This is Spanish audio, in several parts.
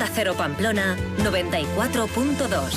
Cero Pamplona 94.2.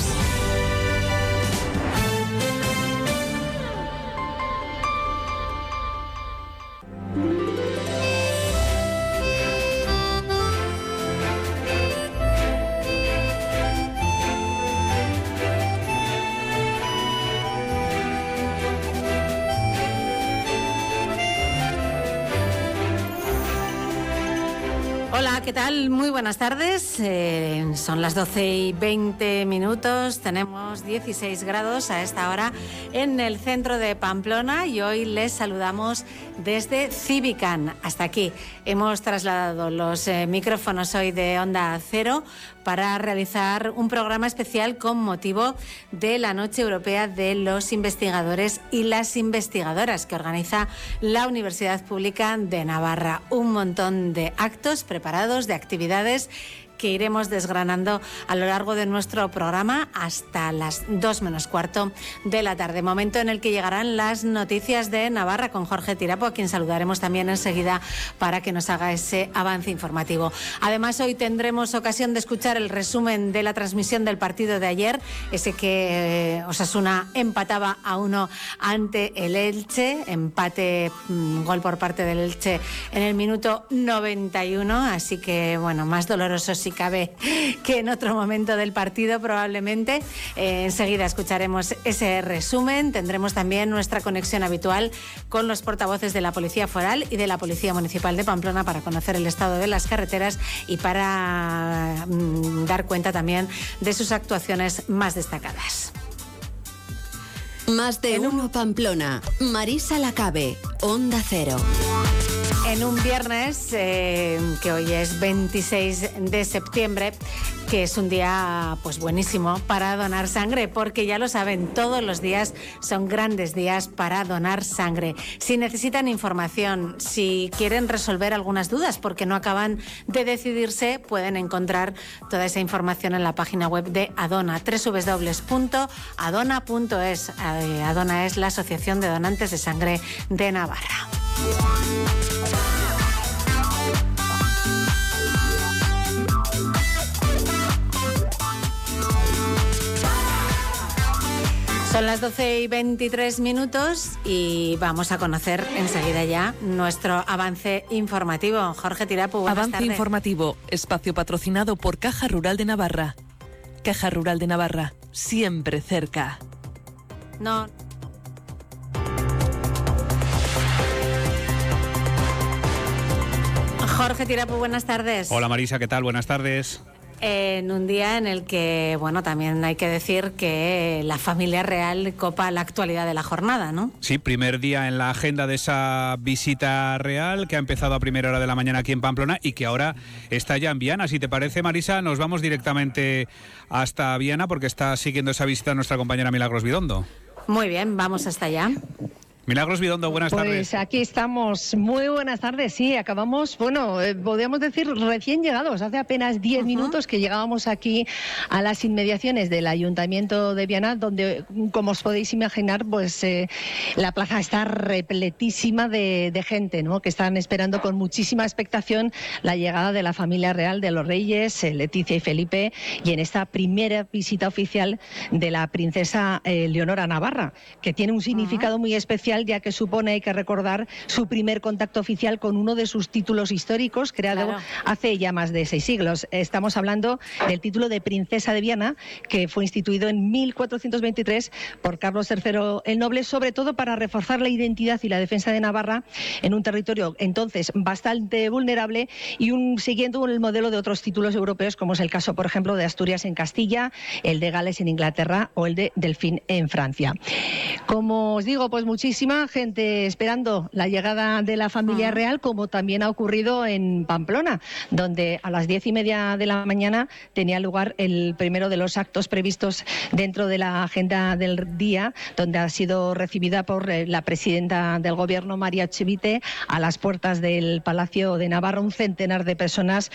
Hola, ¿qué tal? Muy buenas tardes. Son las 12:20. Tenemos 16 grados a esta hora en el centro de Pamplona y hoy les saludamos desde Civican. Hasta aquí hemos trasladado los micrófonos hoy de Onda Cero para realizar un programa especial con motivo de la Noche Europea de los Investigadores y las Investigadoras que organiza la Universidad Pública de Navarra. Un montón de actos preparados, de actividades que iremos desgranando a lo largo de nuestro programa hasta las 2 menos cuarto de la tarde, momento en el que llegarán las noticias de Navarra con Jorge Tirapo, a quien saludaremos también enseguida para que nos haga ese avance informativo. Además, hoy tendremos ocasión de escuchar el resumen de la transmisión del partido de ayer, ese que Osasuna empataba a 1 ante el Elche, empate, gol por parte del Elche en el minuto 91, así que bueno, más doloroso si cabe que en otro momento del partido probablemente. Enseguida escucharemos ese resumen. Tendremos también nuestra conexión habitual con los portavoces de la Policía Foral y de la Policía Municipal de Pamplona para conocer el estado de las carreteras y para dar cuenta también de sus actuaciones más destacadas. Más de uno Pamplona. Marisa Lacabe, Onda Cero. En un viernes, que hoy es 26 de septiembre, que es un día pues buenísimo para donar sangre, porque ya lo saben, todos los días son grandes días para donar sangre. Si necesitan información, si quieren resolver algunas dudas porque no acaban de decidirse, pueden encontrar toda esa información en la página web de Adona, www.adona.es. Adona es la Asociación de Donantes de Sangre de Navarra. Son las 12:23 y vamos a conocer enseguida ya nuestro avance informativo. Jorge Tirapo, buenas tardes. Avance informativo, espacio patrocinado por Caja Rural de Navarra. Caja Rural de Navarra, siempre cerca. No. Jorge Tirapo, buenas tardes. Hola Marisa, ¿qué tal? Buenas tardes. En un día en el que, bueno, también hay que decir que la familia real copa la actualidad de la jornada, ¿no? Sí, primer día en la agenda de esa visita real que ha empezado a primera hora de la mañana aquí en Pamplona y que ahora está ya en Viana. Si te parece, Marisa, nos vamos directamente hasta Viana porque está siguiendo esa visita nuestra compañera Milagros Bidondo. Muy bien, vamos hasta allá. Milagros Bidondo, buenas tardes. Pues aquí estamos. Muy buenas tardes. Sí, acabamos, podríamos decir recién llegados. Hace apenas 10 minutos que llegábamos aquí a las inmediaciones del Ayuntamiento de Viana, donde, como os podéis imaginar, pues la plaza está repletísima de gente, ¿no? Que están esperando con muchísima expectación la llegada de la familia real, de los reyes, Leticia y Felipe, y en esta primera visita oficial de la princesa Leonora Navarra, que tiene un significado muy especial, ya que supone, hay que recordar, su primer contacto oficial con uno de sus títulos históricos, creado hace ya más de 6 siglos. Estamos hablando del título de princesa de Viana, que fue instituido en 1423 por Carlos III el Noble, sobre todo para reforzar la identidad y la defensa de Navarra en un territorio entonces bastante vulnerable y siguiendo el modelo de otros títulos europeos, como es el caso, por ejemplo, de Asturias en Castilla, el de Gales en Inglaterra o el de Delfín en Francia. Como os digo, pues muchísima gente esperando la llegada de la familia real, como también ha ocurrido en Pamplona, donde a las 10:30 de la mañana tenía lugar el primero de los actos previstos dentro de la agenda del día, donde ha sido recibida por la presidenta del Gobierno, María Chivite, a las puertas del Palacio de Navarra. Un centenar de personas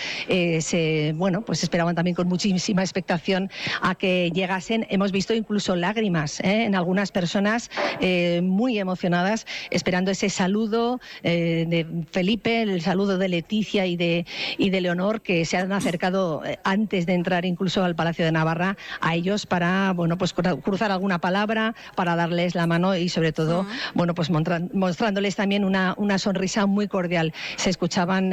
pues esperaban también con muchísima expectación a que llegasen. Hemos visto incluso lágrimas en algunas personas muy emocionadas emocionadas esperando ese saludo de Felipe, el saludo de Leticia y de Leonor, que se han acercado antes de entrar incluso al Palacio de Navarra a ellos para, bueno, pues cruzar alguna palabra, para darles la mano y sobre todo, bueno, pues mostrándoles también una sonrisa muy cordial. Se escuchaban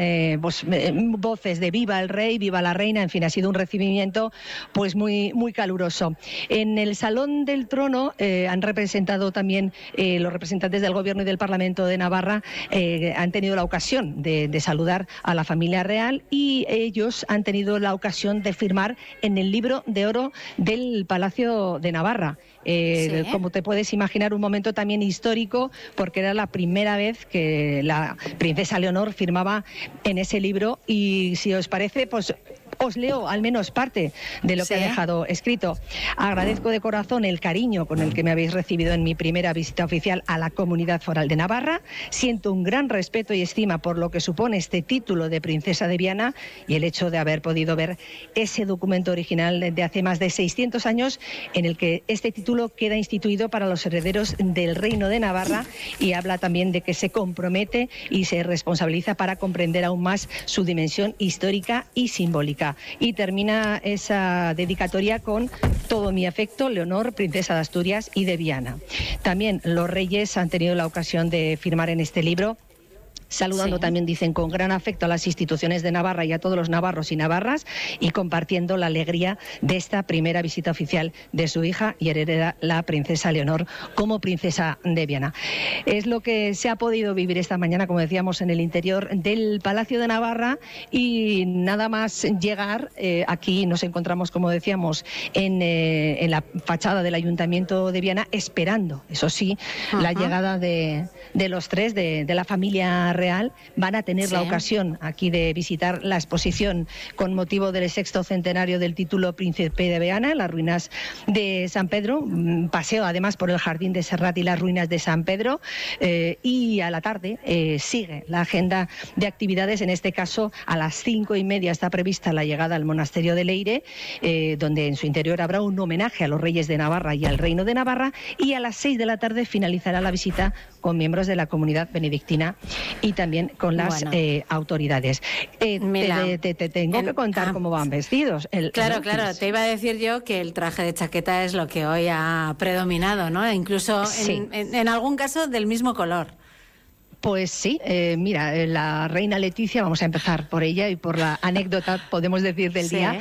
voces de viva el rey, viva la reina, en fin, ha sido un recibimiento pues muy, muy caluroso. En el Salón del Trono han representado también los representantes del Gobierno y del Parlamento de Navarra, han tenido la ocasión de saludar a la familia real y ellos han tenido la ocasión de firmar en el libro de oro del Palacio de Navarra. ¿Sí? Como te puedes imaginar, un momento también histórico, porque era la primera vez que la princesa Leonor firmaba en ese libro, y si os parece, pues os leo al menos parte de lo que ha dejado escrito. Agradezco de corazón el cariño con el que me habéis recibido en mi primera visita oficial a la Comunidad Foral de Navarra. Siento un gran respeto y estima por lo que supone este título de princesa de Viana y el hecho de haber podido ver ese documento original de hace más de 600 años en el que este título queda instituido para los herederos del Reino de Navarra, y habla también de que se compromete y se responsabiliza para comprender aún más su dimensión histórica y simbólica. Y termina esa dedicatoria con: todo mi afecto, Leonor, princesa de Asturias y de Viana. También los reyes han tenido la ocasión de firmar en este libro, saludando también, dicen, con gran afecto a las instituciones de Navarra y a todos los navarros y navarras, y compartiendo la alegría de esta primera visita oficial de su hija y heredera, la princesa Leonor, como princesa de Viana. Es lo que se ha podido vivir esta mañana, como decíamos, en el interior del Palacio de Navarra, y nada más llegar, aquí nos encontramos, como decíamos, en la fachada del Ayuntamiento de Viana, esperando, eso sí, la llegada de los tres, de la familia real. Van a tener la ocasión aquí de visitar la exposición con motivo del 6º centenario del título Príncipe de Viana en las ruinas de San Pedro. Paseo además por el Jardín de Serrat y las ruinas de San Pedro, y a la tarde sigue la agenda de actividades. En este caso, a las 5:30 está prevista la llegada al monasterio de Leire, donde en su interior habrá un homenaje a los reyes de Navarra y al Reino de Navarra, y a las 6 de la tarde finalizará la visita con miembros de la comunidad benedictina y también con las autoridades. Te tengo que contar cómo van vestidos. Claro, te iba a decir yo que el traje de chaqueta es lo que hoy ha predominado, ¿no? Incluso en algún caso del mismo color. Pues sí, mira, la reina Leticia, vamos a empezar por ella y por la anécdota, podemos decir, del día,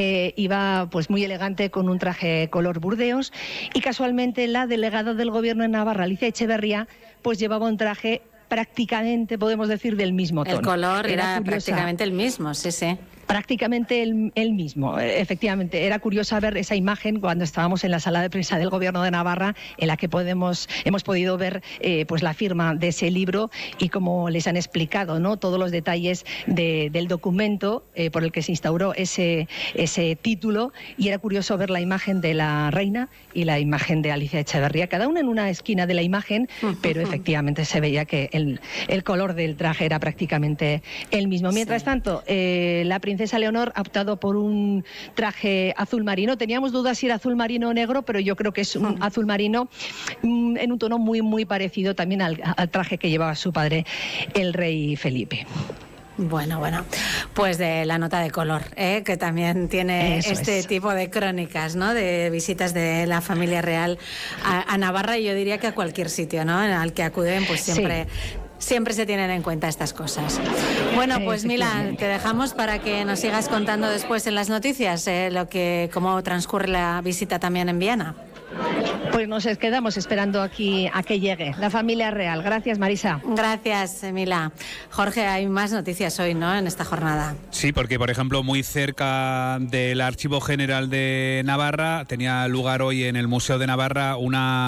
iba pues muy elegante con un traje color burdeos, y casualmente la delegada del Gobierno de Navarra, Alicia Echeverría, pues llevaba un traje prácticamente, podemos decir, del mismo tono. El color era prácticamente el mismo, sí. Prácticamente el mismo, efectivamente. Era curiosa ver esa imagen cuando estábamos en la sala de prensa del Gobierno de Navarra, en la que hemos podido ver pues la firma de ese libro, y como les han explicado, ¿no?, todos los detalles del documento por el que se instauró ese título, y era curioso ver la imagen de la reina y la imagen de Alicia Echeverría, cada una en una esquina de la imagen, pero efectivamente se veía que el color del traje era prácticamente el mismo. Mientras tanto, la princesa Leonor ha optado por un traje azul marino. Teníamos dudas si era azul marino o negro, pero yo creo que es un azul marino en un tono muy, muy parecido también al traje que llevaba su padre, el rey Felipe. Bueno, pues de la nota de color, que también tiene tipo de crónicas, ¿no?, de visitas de la familia real a Navarra, y yo diría que a cualquier sitio, ¿no?, al que acuden, pues siempre se tienen en cuenta estas cosas. Bueno, pues Mila, te dejamos para que nos sigas contando después en las noticias cómo transcurre la visita también en Viana. Pues nos quedamos esperando aquí a que llegue la familia real. Gracias, Marisa. Gracias, Mila. Jorge, hay más noticias hoy, ¿no?, en esta jornada. Sí, porque, por ejemplo, muy cerca del Archivo General de Navarra tenía lugar hoy en el Museo de Navarra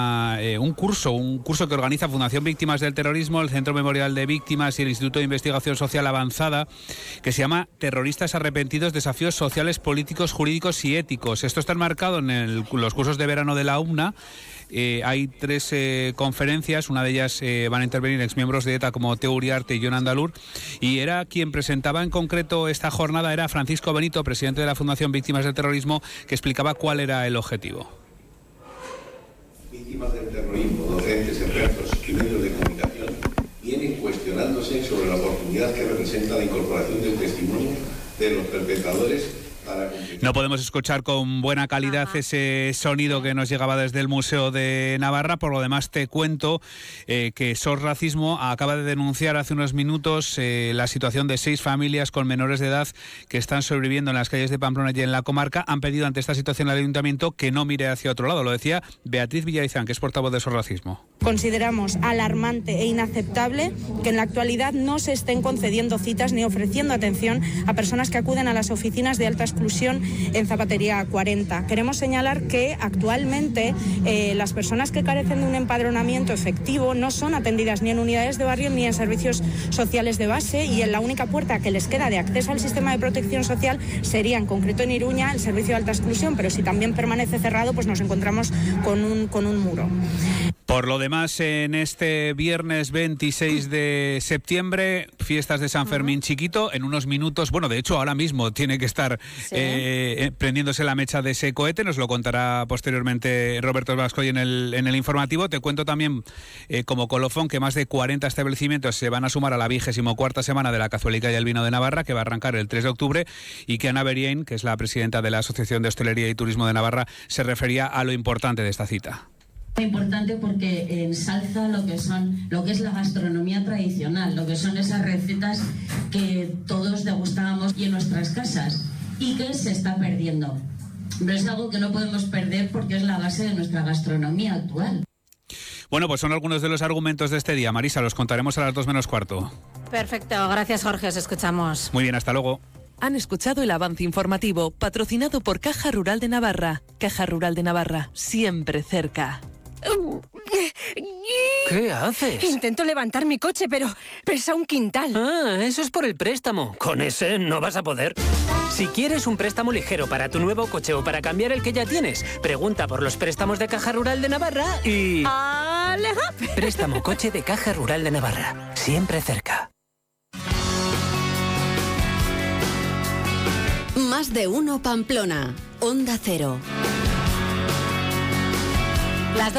un curso que organiza Fundación Víctimas del Terrorismo, el Centro Memorial de Víctimas y el Instituto de Investigación Social Avanzada, que se llama Terroristas Arrepentidos, Desafíos Sociales, Políticos, Jurídicos y Éticos. Esto está enmarcado en los cursos de verano de la UMNA. Hay 3 conferencias, una de ellas van a intervenir exmiembros de ETA como Teo Uriarte y Jon Andalur, y era quien presentaba en concreto esta jornada, era Francisco Benito, presidente de la Fundación Víctimas del Terrorismo, que explicaba cuál era el objetivo. Víctimas del terrorismo, docentes, expertos y medios preguntándose sobre la oportunidad que representa la incorporación del testimonio de los perpetradores. No podemos escuchar con buena calidad ese sonido que nos llegaba desde el Museo de Navarra. Por lo demás, te cuento que SOS Racismo acaba de denunciar hace unos minutos la situación de 6 familias con menores de edad que están sobreviviendo en las calles de Pamplona y en la comarca. Han pedido ante esta situación al Ayuntamiento que no mire hacia otro lado. Lo decía Beatriz Villaizán, que es portavoz de SOS Racismo. Consideramos alarmante e inaceptable que en la actualidad no se estén concediendo citas ni ofreciendo atención a personas que acuden a las oficinas de alta exclusión en Zapatería 40. Queremos señalar que actualmente las personas que carecen de un empadronamiento efectivo no son atendidas ni en unidades de barrio ni en servicios sociales de base, y en la única puerta que les queda de acceso al sistema de protección social sería, en concreto en Iruña, el servicio de alta exclusión, pero si también permanece cerrado, pues nos encontramos con un muro. Por lo demás, en este viernes 26 de septiembre, fiestas de San Fermín Chiquito, en unos minutos, bueno, de hecho ahora mismo tiene que estar prendiéndose la mecha de ese cohete, nos lo contará posteriormente Roberto Vascoy en el informativo. Te cuento también, como colofón, que más de 40 establecimientos se van a sumar a la 24ª semana de la Cazuelica y el Vino de Navarra, que va a arrancar el 3 de octubre, y que Ana Berien, que es la presidenta de la Asociación de Hostelería y Turismo de Navarra, se refería a lo importante de esta cita. Muy importante porque ensalza lo que es la gastronomía tradicional, lo que son esas recetas que todos degustábamos y en nuestras casas y que se está perdiendo. Pero es algo que no podemos perder porque es la base de nuestra gastronomía actual. Bueno, pues son algunos de los argumentos de este día. Marisa, los contaremos a las 2 menos cuarto. Perfecto, gracias Jorge, os escuchamos. Muy bien, hasta luego. Han escuchado el avance informativo, patrocinado por Caja Rural de Navarra. Caja Rural de Navarra, siempre cerca. ¿Qué haces? Intento levantar mi coche, pero pesa un quintal. Ah, eso es por el préstamo. Con ese no vas a poder. Si quieres un préstamo ligero para tu nuevo coche o para cambiar el que ya tienes, pregunta por los préstamos de Caja Rural de Navarra y... ¡Aleja! Préstamo coche de Caja Rural de Navarra. Siempre cerca. Más de uno Pamplona. Onda Cero. Las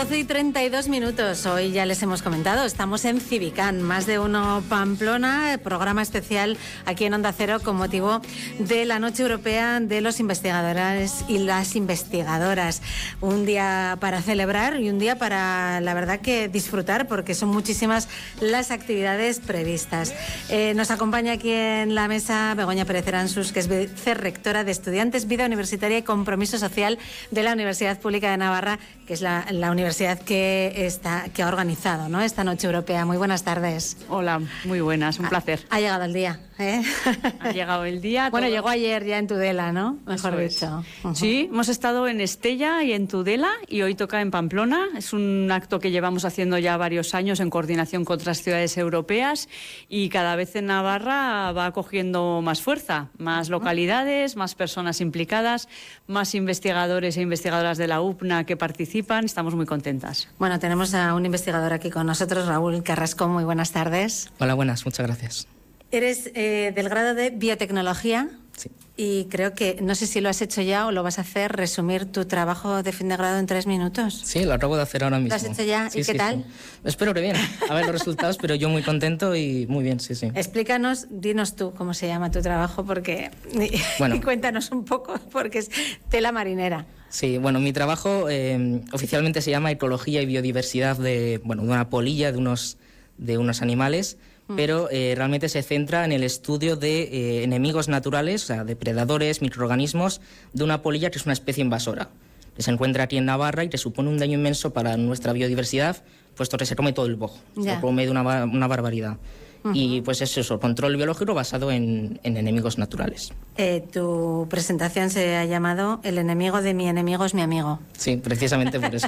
12:32. Hoy ya les hemos comentado, estamos en Civicán, Más de uno Pamplona, programa especial aquí en Onda Cero con motivo de la Noche Europea de los Investigadores y las Investigadoras. Un día para celebrar y un día para, la verdad, que disfrutar, porque son muchísimas las actividades previstas. Nos acompaña aquí en la mesa Begoña Pérez Eransus, que es vicerrectora de Estudiantes, Vida Universitaria y Compromiso Social de la Universidad Pública de Navarra, que es la universidad que ha organizado, ¿no?, esta Noche Europea. Muy buenas tardes. Hola, muy buenas, un placer. Ha llegado el día, ¿eh? Ha llegado el día. Bueno, llegó ayer ya en Tudela, ¿no? Mejor dicho. Sí, hemos estado en Estella y en Tudela y hoy toca en Pamplona. Es un acto que llevamos haciendo ya varios años en coordinación con otras ciudades europeas y cada vez en Navarra va cogiendo más fuerza, más localidades, más personas implicadas, más investigadores e investigadoras de la UPNA que participan. Estamos muy contentas. Bueno, tenemos a un investigador aquí con nosotros, Raúl Carrasco. Muy buenas tardes. Hola, buenas, muchas gracias. Eres del grado de Biotecnología. Sí. Y creo que, no sé si lo has hecho ya o lo vas a hacer, resumir tu trabajo de fin de grado en 3 minutos. Sí, lo acabo de hacer ahora mismo. ¿Lo has hecho ya? Sí, ¿Y qué tal? Sí. Espero que bien. A ver los resultados, pero yo muy contento y muy bien, sí. Explícanos, dinos tú cómo se llama tu trabajo, porque y cuéntanos un poco, porque es tela marinera. Sí, bueno, mi trabajo oficialmente se llama Ecología y Biodiversidad de una polilla, de unos animales, pero realmente se centra en el estudio de enemigos naturales, o sea, depredadores, microorganismos, de una polilla que es una especie invasora. Que se encuentra aquí en Navarra y que supone un daño inmenso para nuestra biodiversidad, puesto que se come todo el bojo, se come de una barbaridad. Y pues es eso, control biológico basado en enemigos naturales. Tu presentación se ha llamado El enemigo de mi enemigo es mi amigo. Sí, precisamente por eso.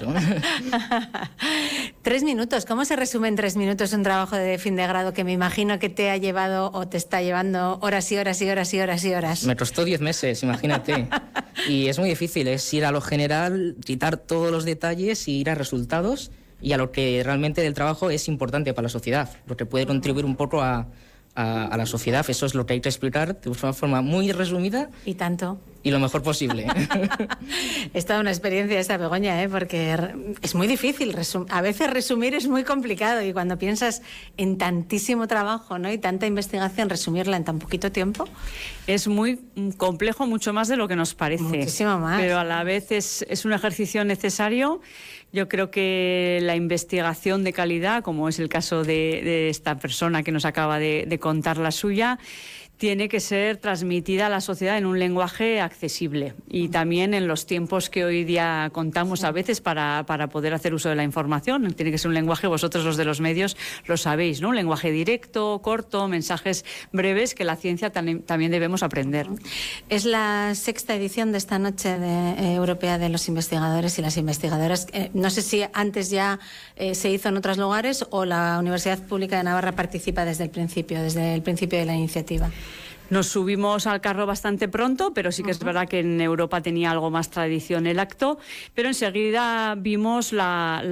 3 minutos, ¿cómo se resume en 3 minutos un trabajo de fin de grado que me imagino que te ha llevado o te está llevando horas y horas y horas y horas y horas? Me costó 10 meses, imagínate. Y es muy difícil, es ir a lo general, quitar todos los detalles y ir a resultados y a lo que realmente del trabajo es importante para la sociedad, lo que puede contribuir un poco a la sociedad. Eso es lo que hay que explicar de una forma muy resumida. ¿Y tanto? y lo mejor posible. Es toda una experiencia esta, Begoña, porque es muy difícil. A veces resumir es muy complicado y cuando piensas en tantísimo trabajo, ¿no? y tanta investigación, resumirla en tan poquito tiempo. Es muy complejo, mucho más de lo que nos parece. Muchísimo más. Pero a la vez es un ejercicio necesario. Yo creo que la investigación de calidad, como es el caso de esta persona que nos acaba de contar la suya, tiene que ser transmitida a la sociedad en un lenguaje accesible y también en los tiempos que hoy día contamos a veces para poder hacer uso de la información. Tiene que ser un lenguaje, vosotros los de los medios lo sabéis, ¿no? Un lenguaje directo, corto, mensajes breves que la ciencia también debemos aprender. Es la 6ª edición de esta Noche Europea de los Investigadores y las Investigadoras. No sé si antes ya se hizo en otros lugares o la Universidad Pública de Navarra participa desde el principio de la iniciativa. Nos subimos al carro bastante pronto, pero sí que es verdad que en Europa tenía algo más tradición el acto, pero enseguida vimos que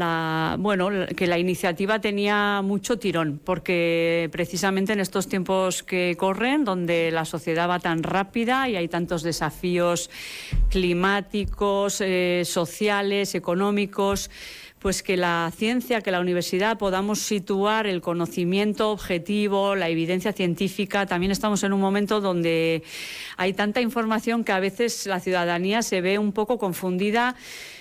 la iniciativa tenía mucho tirón, porque precisamente en estos tiempos que corren, donde la sociedad va tan rápida y hay tantos desafíos climáticos, sociales, económicos, pues que la ciencia, que la universidad podamos situar el conocimiento objetivo, la evidencia científica. También estamos en un momento donde hay tanta información que a veces la ciudadanía se ve un poco confundida,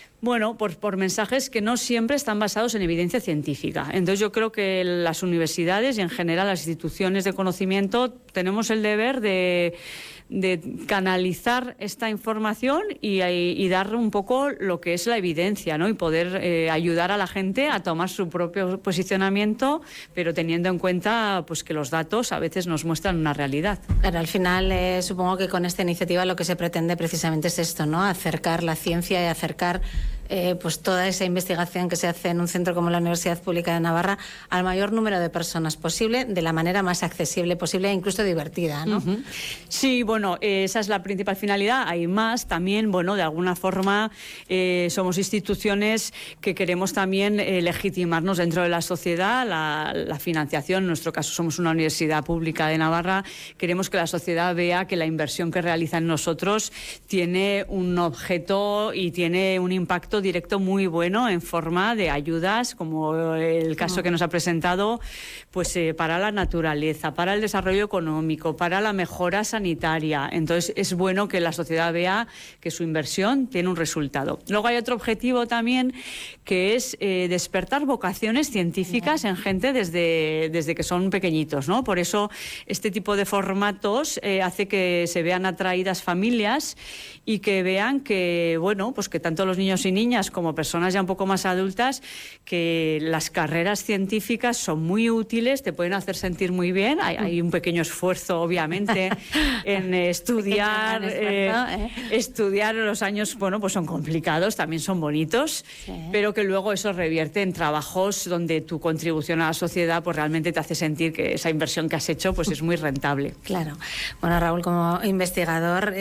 por mensajes que no siempre están basados en evidencia científica. Entonces yo creo que las universidades y en general las instituciones de conocimiento tenemos el deber de canalizar esta información y dar un poco lo que es la evidencia, ¿no? Y poder ayudar a la gente a tomar su propio posicionamiento, pero teniendo en cuenta pues que los datos a veces nos muestran una realidad. Claro, al final supongo que con esta iniciativa lo que se pretende precisamente es esto, ¿no? Acercar la ciencia y acercar pues toda esa investigación que se hace en un centro como la Universidad Pública de Navarra al mayor número de personas posible, de la manera más accesible posible e incluso divertida, ¿no? Sí, esa es la principal finalidad. Hay más también, de alguna forma somos instituciones que queremos también legitimarnos dentro de la sociedad, la financiación. En nuestro caso somos una universidad pública de Navarra. Queremos que la sociedad vea que la inversión que realiza en nosotros tiene un objeto y tiene un impacto directo muy bueno en forma de ayudas, como el caso que nos ha presentado, pues para la naturaleza, para el desarrollo económico, para la mejora sanitaria. Entonces es bueno que la sociedad vea que su inversión tiene un resultado. Luego hay otro objetivo también, que es despertar vocaciones científicas en gente desde que son pequeñitos, ¿no? Por eso este tipo de formatos hace que se vean atraídas familias y que vean que, pues que tanto los niños y niñas como personas ya un poco más adultas, que las carreras científicas son muy útiles, te pueden hacer sentir muy bien. Hay un pequeño esfuerzo, obviamente, en estudiar. Estudiar los años, pues son complicados, también son bonitos, pero que luego eso revierte en trabajos donde tu contribución a la sociedad pues realmente te hace sentir que esa inversión que has hecho pues es muy rentable. Claro. Bueno, Raúl, como investigador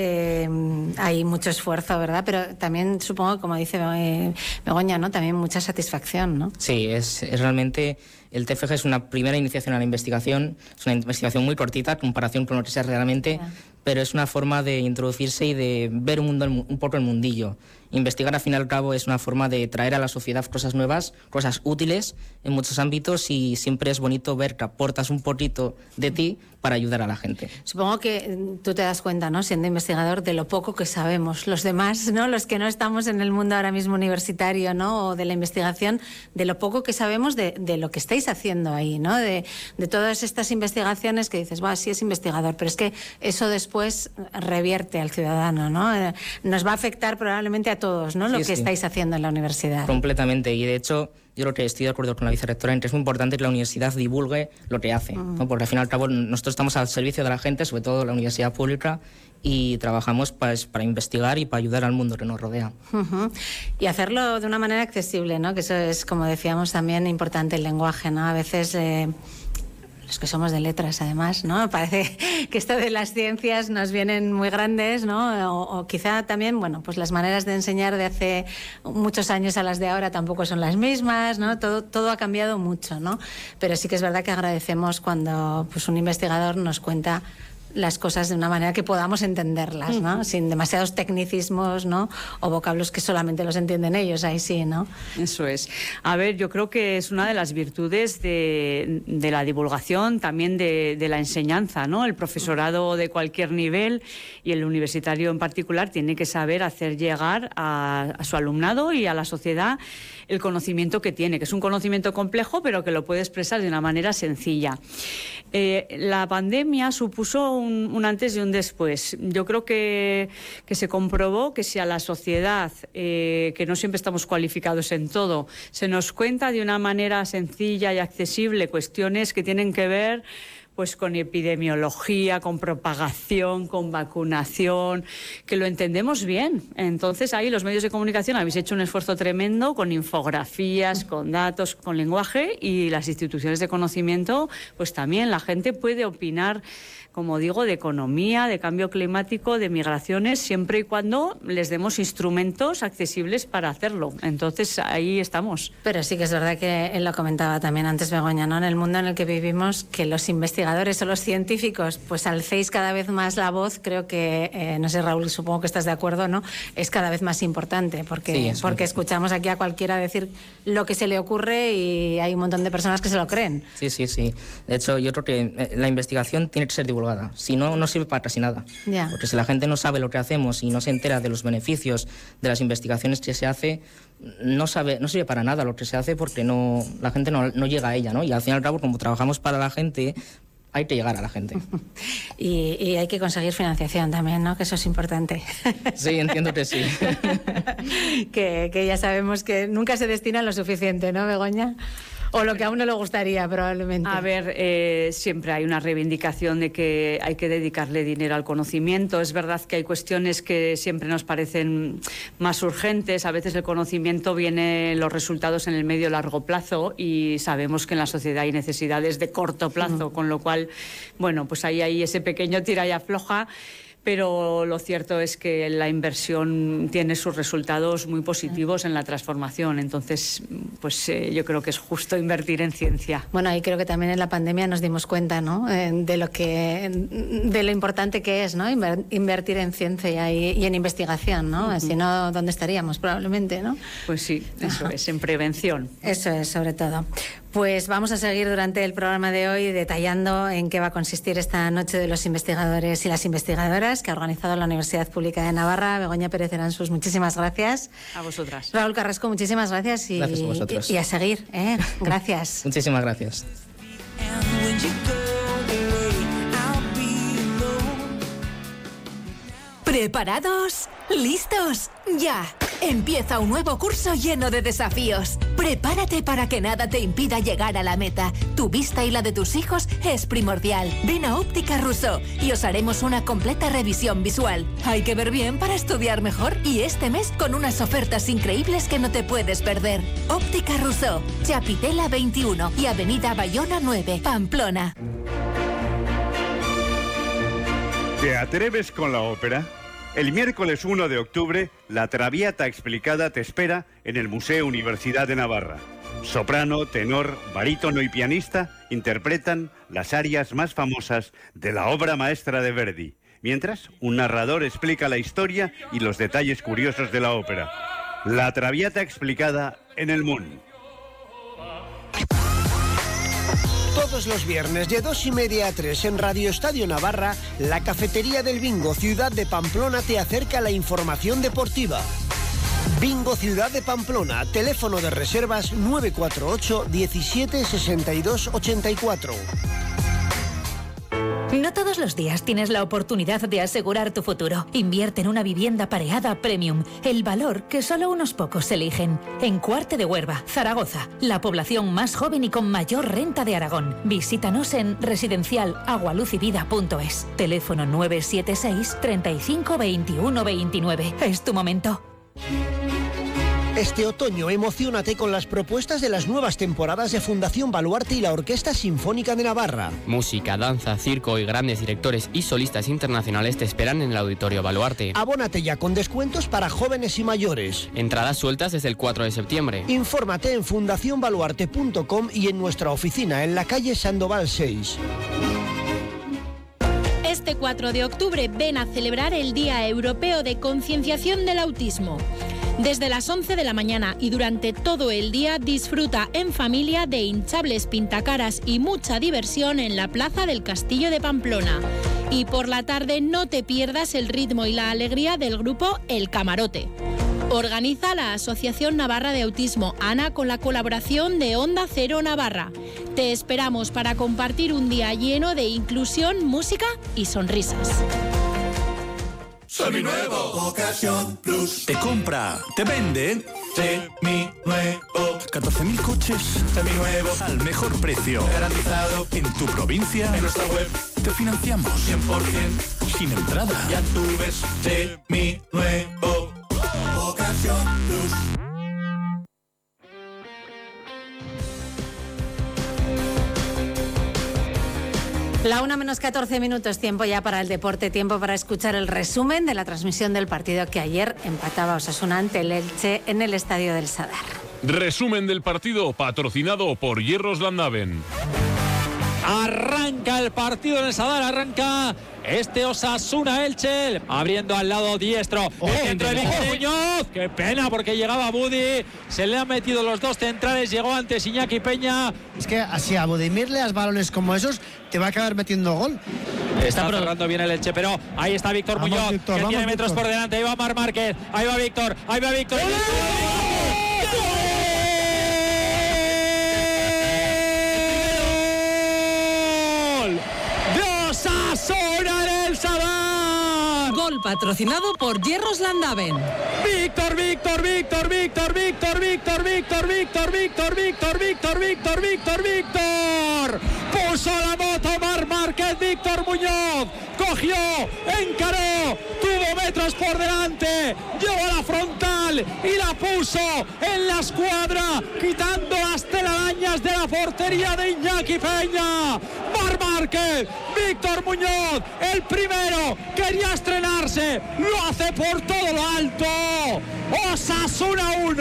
hay mucho esfuerzo, ¿verdad? Pero también supongo, como dice Begoña, ¿no? También mucha satisfacción, ¿no? Sí, es realmente... El TFG es una primera iniciación a la investigación, es una investigación muy cortita en comparación con lo que es realmente, pero es una forma de introducirse y de ver un poco el mundillo. Investigar, al fin y al cabo, es una forma de traer a la sociedad cosas nuevas, cosas útiles en muchos ámbitos, y siempre es bonito ver que aportas un poquito de ti para ayudar a la gente. Supongo que tú te das cuenta, ¿no?, siendo investigador, de lo poco que sabemos. Los demás, ¿no?, los que no estamos en el mundo ahora mismo universitario, ¿no?, o de la investigación, de lo poco que sabemos de lo que estáis haciendo ahí, ¿no?, de todas estas investigaciones que dices, sí es investigador, pero es que eso después revierte al ciudadano, ¿no? Nos va a afectar probablemente a todos, ¿no?, lo que estáis haciendo en la universidad. Completamente, y de hecho yo creo que estoy de acuerdo con la vicerrectora en que es muy importante que la universidad divulgue lo que hace, ¿no? Porque al fin y al cabo nosotros estamos al servicio de la gente, sobre todo la universidad pública, y trabajamos para investigar y para ayudar al mundo que nos rodea. Y hacerlo de una manera accesible, ¿no?, que eso es, como decíamos, también importante, el lenguaje, ¿no? A veces los que somos de letras, además, ¿no?, parece que esto de las ciencias nos vienen muy grandes, ¿no? O quizá también, pues las maneras de enseñar de hace muchos años a las de ahora tampoco son las mismas, ¿no? Todo ha cambiado mucho, ¿no? Pero sí que es verdad que agradecemos cuando pues un investigador nos cuenta las cosas de una manera que podamos entenderlas, ¿no? Sin demasiados tecnicismos, ¿no? O vocablos que solamente los entienden ellos, ahí sí, ¿no? Eso es. A ver, yo creo que es una de las virtudes de la divulgación, también de la enseñanza, ¿no? El profesorado de cualquier nivel y el universitario en particular tiene que saber hacer llegar a su alumnado y a la sociedad el conocimiento que tiene, que es un conocimiento complejo, pero que lo puede expresar de una manera sencilla. La pandemia supuso un antes y un después. Yo creo que se comprobó que si a la sociedad, que no siempre estamos cualificados en todo, se nos cuenta de una manera sencilla y accesible cuestiones que tienen que ver pues con epidemiología, con propagación, con vacunación, que lo entendemos bien. Entonces ahí los medios de comunicación habéis hecho un esfuerzo tremendo con infografías, con datos, con lenguaje, y las instituciones de conocimiento, pues también la gente puede opinar, como digo, de economía, de cambio climático, de migraciones, siempre y cuando les demos instrumentos accesibles para hacerlo. Entonces ahí estamos. Pero sí que es verdad que él lo comentaba también antes, Begoña, ¿no? En el mundo en el que vivimos, que los investigadores o los científicos pues alcéis cada vez más la voz. Creo que, no sé, Raúl, supongo que estás de acuerdo, ¿no? Es cada vez más importante porque escuchamos aquí a cualquiera decir lo que se le ocurre y hay un montón de personas que se lo creen. Sí. De hecho, yo creo que la investigación tiene que ser divulgada. Si no, no sirve para casi nada. Ya. Porque si la gente no sabe lo que hacemos y no se entera de los beneficios de las investigaciones que se hace, no sirve para nada lo que se hace, porque la gente no llega a ella, ¿no? Y al fin y al cabo, como trabajamos para la gente, hay que llegar a la gente. Y hay que conseguir financiación también, ¿no? Que eso es importante. Sí, entiendo que sí. que ya sabemos que nunca se destina lo suficiente, ¿no, Begoña? O lo que a uno le gustaría, probablemente. A ver, siempre hay una reivindicación de que hay que dedicarle dinero al conocimiento. Es verdad que hay cuestiones que siempre nos parecen más urgentes. A veces el conocimiento viene, los resultados en el medio largo plazo, y sabemos que en la sociedad hay necesidades de corto plazo, con lo cual, bueno, pues ahí hay ese pequeño tira y afloja. Pero lo cierto es que la inversión tiene sus resultados muy positivos en la transformación. Entonces, pues yo creo que es justo invertir en ciencia. Bueno, y creo que también en la pandemia nos dimos cuenta, ¿no? de lo importante que es, ¿no? Invertir en ciencia y en investigación, ¿no? Si no, ¿dónde estaríamos? Probablemente, ¿no? Pues sí, eso es, en prevención. Eso es, sobre todo. Pues vamos a seguir durante el programa de hoy detallando en qué va a consistir esta noche de los investigadores y las investigadoras que ha organizado la Universidad Pública de Navarra. Begoña Pérez Eransus, muchísimas gracias. A vosotras. Raúl Carrasco, muchísimas gracias. Gracias a vosotros. Y a seguir, ¿eh? Gracias. Muchísimas gracias. ¿Preparados? ¿Listos? ¡Ya! Empieza un nuevo curso lleno de desafíos. Prepárate para que nada te impida llegar a la meta. Tu vista y la de tus hijos es primordial. Ven a Óptica Rousseau y os haremos una completa revisión visual. Hay que ver bien para estudiar mejor, y este mes con unas ofertas increíbles que no te puedes perder. Óptica Rousseau, Chapitela 21 y Avenida Bayona 9, Pamplona. ¿Te atreves con la ópera? El miércoles 1 de octubre, La Traviata Explicada te espera en el Museo Universidad de Navarra. Soprano, tenor, barítono y pianista interpretan las arias más famosas de la obra maestra de Verdi, mientras un narrador explica la historia y los detalles curiosos de la ópera. La Traviata Explicada en el MUN. Todos los viernes de 2:30 a 3 en Radio Estadio Navarra, la Cafetería del Bingo Ciudad de Pamplona te acerca la información deportiva. Bingo Ciudad de Pamplona, teléfono de reservas 948 17 62 84. No todos los días tienes la oportunidad de asegurar tu futuro. Invierte en una vivienda pareada Premium, el valor que solo unos pocos eligen. En Cuarte de Huerva, Zaragoza, la población más joven y con mayor renta de Aragón. Visítanos en residencialagualuzivida.es. Teléfono 976 35 21 29. Es tu momento. Este otoño emociónate con las propuestas de las nuevas temporadas de Fundación Baluarte y la Orquesta Sinfónica de Navarra. Música, danza, circo y grandes directores y solistas internacionales te esperan en el Auditorio Baluarte. Abónate ya con descuentos para jóvenes y mayores. Entradas sueltas desde el 4 de septiembre. Infórmate en fundacionbaluarte.com y en nuestra oficina en la calle Sandoval 6. Este 4 de octubre ven a celebrar el Día Europeo de Concienciación del Autismo. Desde las 11 de la mañana y durante todo el día disfruta en familia de hinchables pintacaras y mucha diversión en la plaza del Castillo de Pamplona. Y por la tarde no te pierdas el ritmo y la alegría del grupo El Camarote. Organiza la Asociación Navarra de Autismo, ANA, con la colaboración de Onda Cero Navarra. Te esperamos para compartir un día lleno de inclusión, música y sonrisas. Seminuevo, Ocasión Plus. Te compra, te vende. Seminuevo. 14.000 coches seminuevos al mejor precio. Garantizado en tu provincia. En nuestra web te financiamos 100%. Sin entrada. Ya tú ves. Seminuevo. Ocasión Plus. La 1:14, tiempo ya para el deporte, tiempo para escuchar el resumen de la transmisión del partido que ayer empataba Osasuna ante el Elche en el Estadio del Sadar. Resumen del partido patrocinado por Hierros Landaven. Arranca el partido en el Sadar, arranca este Osasuna Elche, abriendo al lado diestro. El centro de Víctor Muñoz. Qué pena porque llegaba Budi, se le han metido los dos centrales, llegó antes Iñaki Peña. Es que así a Budimir le das balones como esos, te va a acabar metiendo gol. Está cerrando bien el Elche, pero ahí está Víctor Muñoz, Víctor, que tiene metros por delante. Ahí va Marc Márquez, ahí va Víctor, ahí va Víctor. Osasuna en el Sadar. Gol patrocinado por Hierros Landaven. Víctor puso la moto Marc Márquez. Víctor Muñoz cogió, encaró, tuvo metros por delante, llevó a la frontal y la puso en la escuadra, quitando las telarañas de la portería de Iñaki Peña. Marc Márquez, Víctor Muñoz, el primero, quería estrenarse, lo hace por todo lo alto. Osasuna 1,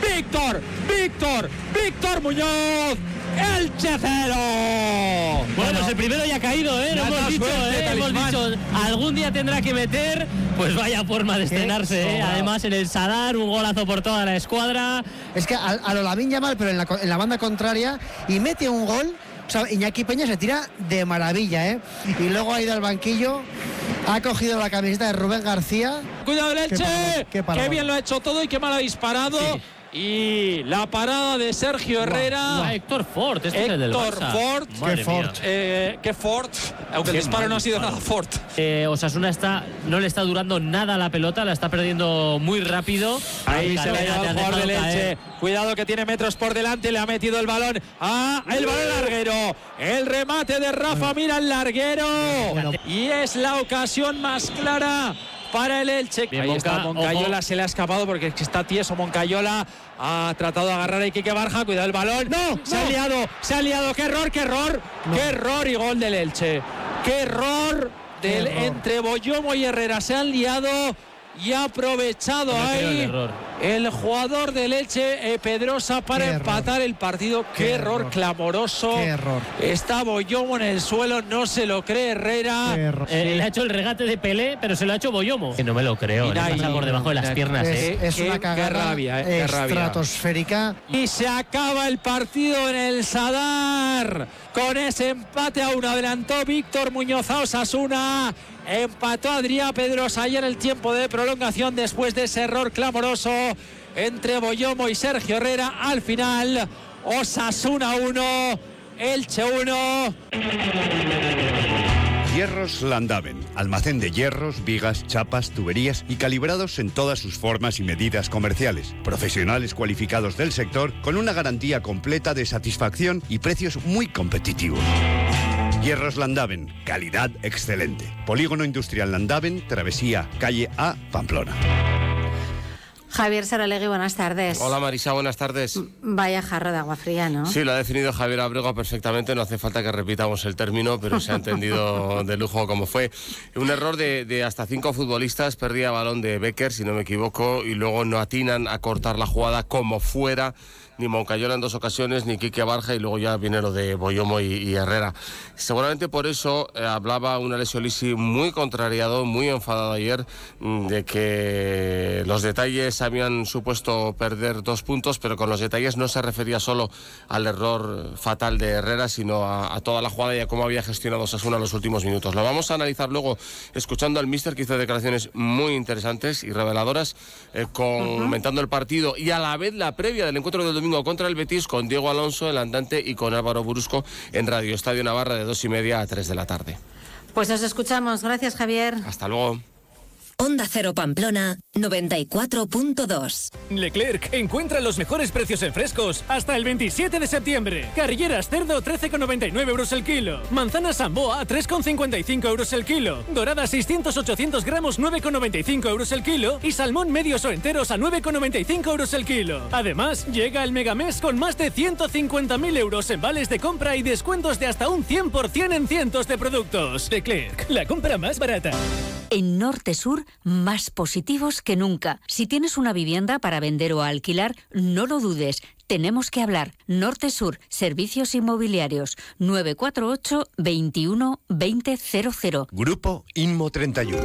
Víctor Muñoz, Elche 0. Bueno, pues el primero ya ha caído, ¿eh? Lo hemos dicho, algún día tendrá que meter, pues vaya forma de estrenarse, ¿eh? Además en el Sadar, un golazo por toda la escuadra. Es que a lo Lamine Yamal, pero en la banda contraria, y mete un gol. O sea, Iñaki Peña se tira de maravilla, ¿eh? Y luego ha ido al banquillo, ha cogido la camiseta de Rubén García. Cuidado el Elche, qué bien lo ha hecho todo y qué mal ha disparado. Sí. Y la parada de Sergio Herrera. Héctor Fort, este es el del Barça. Qué Fort, aunque el disparo no ha sido nada Fort. Osasuna no le está durando nada a la pelota, la está perdiendo muy rápido. Ahí se la ha llevado el jugador del Elche. Cuidado que tiene metros por delante, le ha metido el balón. El balón larguero. El remate de Rafa, mira el larguero. Bueno. Y es la ocasión más clara para el Elche. Bien, ahí está Moncayola, se le ha escapado porque está tieso Moncayola. Ha tratado de agarrar a Quique Barja, cuidado el balón. Se ha liado, qué error y gol del Elche. Qué error entre Boyomo y Herrera, se han liado y ha aprovechado ahí el jugador del Elche, Pedrosa, para empatar el partido. Qué error clamoroso. Qué error. Está Boyomo en el suelo, no se lo cree Herrera. Le ha hecho el regate de Pelé, pero se lo ha hecho Boyomo. Que no me lo creo, le pasa por debajo de las piernas. Es una cagada estratosférica. Y se acaba el partido en el Sadar. Con ese empate a 1 adelantó Víctor Muñoz a Osasuna. Empató Adrià Pedrosa ayer en el tiempo de prolongación después de ese error clamoroso entre Boyomo y Sergio Herrera. Al final, Osasuna 1, Elche 1. Hierros Landaven, almacén de hierros, vigas, chapas, tuberías y calibrados en todas sus formas y medidas comerciales. Profesionales cualificados del sector con una garantía completa de satisfacción y precios muy competitivos. Hierros Landaven, calidad excelente. Polígono Industrial Landaven, Travesía, calle A, Pamplona. Javier Saralegui, buenas tardes. Hola Marisa, buenas tardes. Vaya jarro de agua fría, ¿no? Sí, lo ha definido Javier Abrego perfectamente, no hace falta que repitamos el término, pero se ha entendido de lujo cómo fue. Un error de hasta 5 futbolistas, perdía balón de Becker, si no me equivoco, y luego no atinan a cortar la jugada como fuera ni Moncayola en 2 ocasiones, ni Quique Barja, y luego ya viene lo de Boyomo y Herrera. Seguramente por eso hablaba un Alessio Lisi muy contrariado, muy enfadado ayer, de que los detalles habían supuesto perder 2 puntos, pero con los detalles no se refería solo al error fatal de Herrera, sino a toda la jugada y a cómo había gestionado Osasuna en los últimos minutos. Lo vamos a analizar luego escuchando al míster, que hizo declaraciones muy interesantes y reveladoras, comentando el partido y a la vez la previa del encuentro del domingo contra el Betis, con Diego Alonso, el andante, y con Álvaro Burusco en Radio Estadio Navarra de 2:30 a 3 de la tarde. Pues nos escuchamos. Gracias, Javier. Hasta luego. Onda Cero Pamplona 94.2. Leclerc encuentra los mejores precios en frescos hasta el 27 de septiembre. Carrilleras cerdo 13,99 euros el kilo. Manzana Samboa 3,55 euros el kilo. Dorada 600-800 gramos 9,95 euros el kilo. Y salmón medios o enteros a 9,95 euros el kilo. Además, llega el Megamés con más de 150.000 euros en vales de compra y descuentos de hasta un 100% en cientos de productos. Leclerc, la compra más barata. En Norte Sur, más positivos que nunca. Si tienes una vivienda para vender o alquilar, no lo dudes. Tenemos que hablar. Norte Sur, Servicios Inmobiliarios, 948 21 2000. Grupo Inmo 31.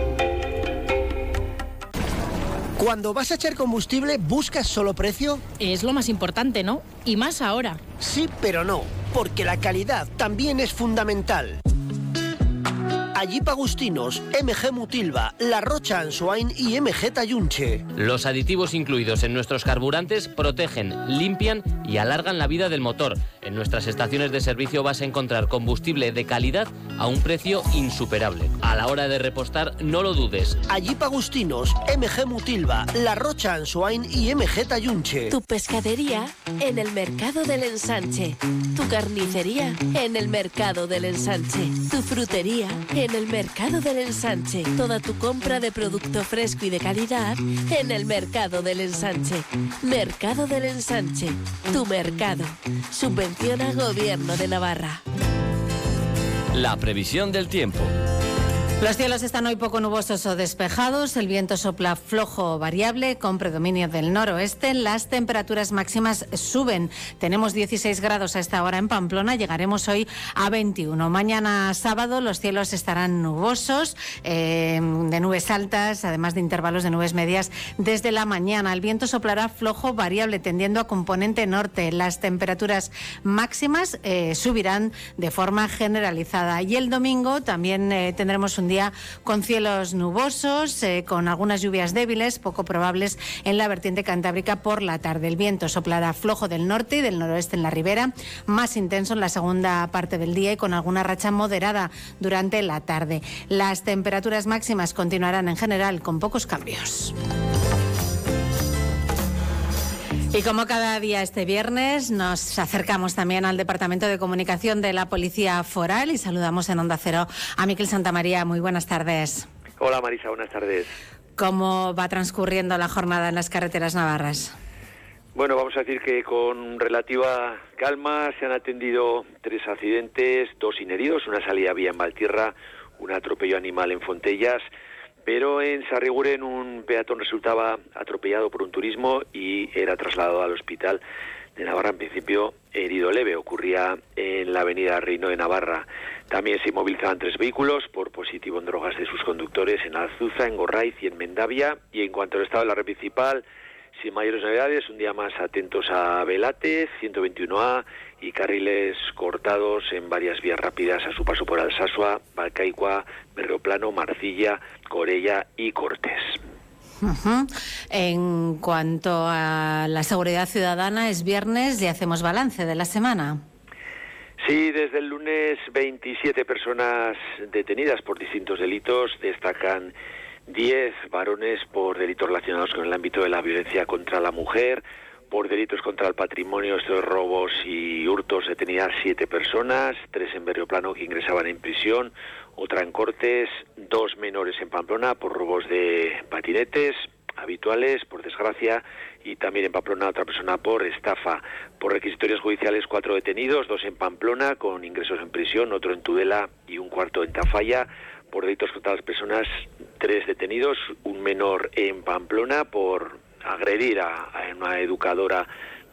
Cuando vas a echar combustible, ¿buscas solo precio? Es lo más importante, ¿no? Y más ahora. Sí, pero no, porque la calidad también es fundamental. Jeep Agustinos, MG Mutilva, La Rocha Ansoain y MG Tayunche. Los aditivos incluidos en nuestros carburantes protegen, limpian y alargan la vida del motor. En nuestras estaciones de servicio vas a encontrar combustible de calidad a un precio insuperable. A la hora de repostar, no lo dudes. Jeep Agustinos, MG Mutilva, La Rocha Ansoain y MG Tayunche. Tu pescadería en el Mercado del Ensanche. Tu carnicería en el Mercado del Ensanche. Tu frutería en el Mercado del Ensanche. Toda tu compra de producto fresco y de calidad en el Mercado del Ensanche. Mercado del Ensanche. Tu mercado. Subvenciona Gobierno de Navarra. La previsión del tiempo. Los cielos están hoy poco nubosos o despejados, el viento sopla flojo o variable con predominio del noroeste, las temperaturas máximas suben, tenemos 16 grados a esta hora en Pamplona, llegaremos hoy a 21. Mañana sábado los cielos estarán nubosos, de nubes altas, además de intervalos de nubes medias desde la mañana. El viento soplará flojo variable tendiendo a componente norte, las temperaturas máximas subirán de forma generalizada y el domingo también tendremos un día con cielos nubosos, con algunas lluvias débiles, poco probables en la vertiente cantábrica por la tarde. El viento soplará flojo del norte y del noroeste en la ribera, más intenso en la segunda parte del día y con alguna racha moderada durante la tarde. Las temperaturas máximas continuarán en general con pocos cambios. Y como cada día este viernes, nos acercamos también al Departamento de Comunicación de la Policía Foral y saludamos en Onda Cero a Miquel Santamaría. Muy buenas tardes. Hola Marisa, buenas tardes. ¿Cómo va transcurriendo la jornada en las carreteras navarras? Bueno, vamos a decir que con relativa calma se han atendido 3 accidentes, 2 sin heridos, una salida vía en Valtierra, un atropello animal en Fontellas. Pero en Sarriguren un peatón resultaba atropellado por un turismo y era trasladado al hospital de Navarra, en principio herido leve. Ocurría en la avenida Reino de Navarra. También se inmovilizaban 3 vehículos por positivo en drogas de sus conductores en Alzuza, en Gorraiz y en Mendavia. Y en cuanto al estado de la red principal, sin mayores novedades, un día más atentos a Velátez, 121A y carriles cortados en varias vías rápidas a su paso por Alsasua, Valcaicua, Berrioplano, Marcilla, Corella y Cortés. En cuanto a la seguridad ciudadana, es viernes y hacemos balance de la semana. Sí, desde el lunes 27 personas detenidas por distintos delitos, destacan 10 varones por delitos relacionados con el ámbito de la violencia contra la mujer, por delitos contra el patrimonio, estos robos y hurtos detenidas 7 personas, 3 en Berrioplano que ingresaban en prisión, otra en Cortes, 2 menores en Pamplona por robos de patinetes habituales, por desgracia, y también en Pamplona otra persona por estafa. Por requisitorios judiciales 4 detenidos, 2 en Pamplona con ingresos en prisión, otro en Tudela y un cuarto en Tafalla. Por delitos contra las personas 3 detenidos, un menor en Pamplona por agredir a una educadora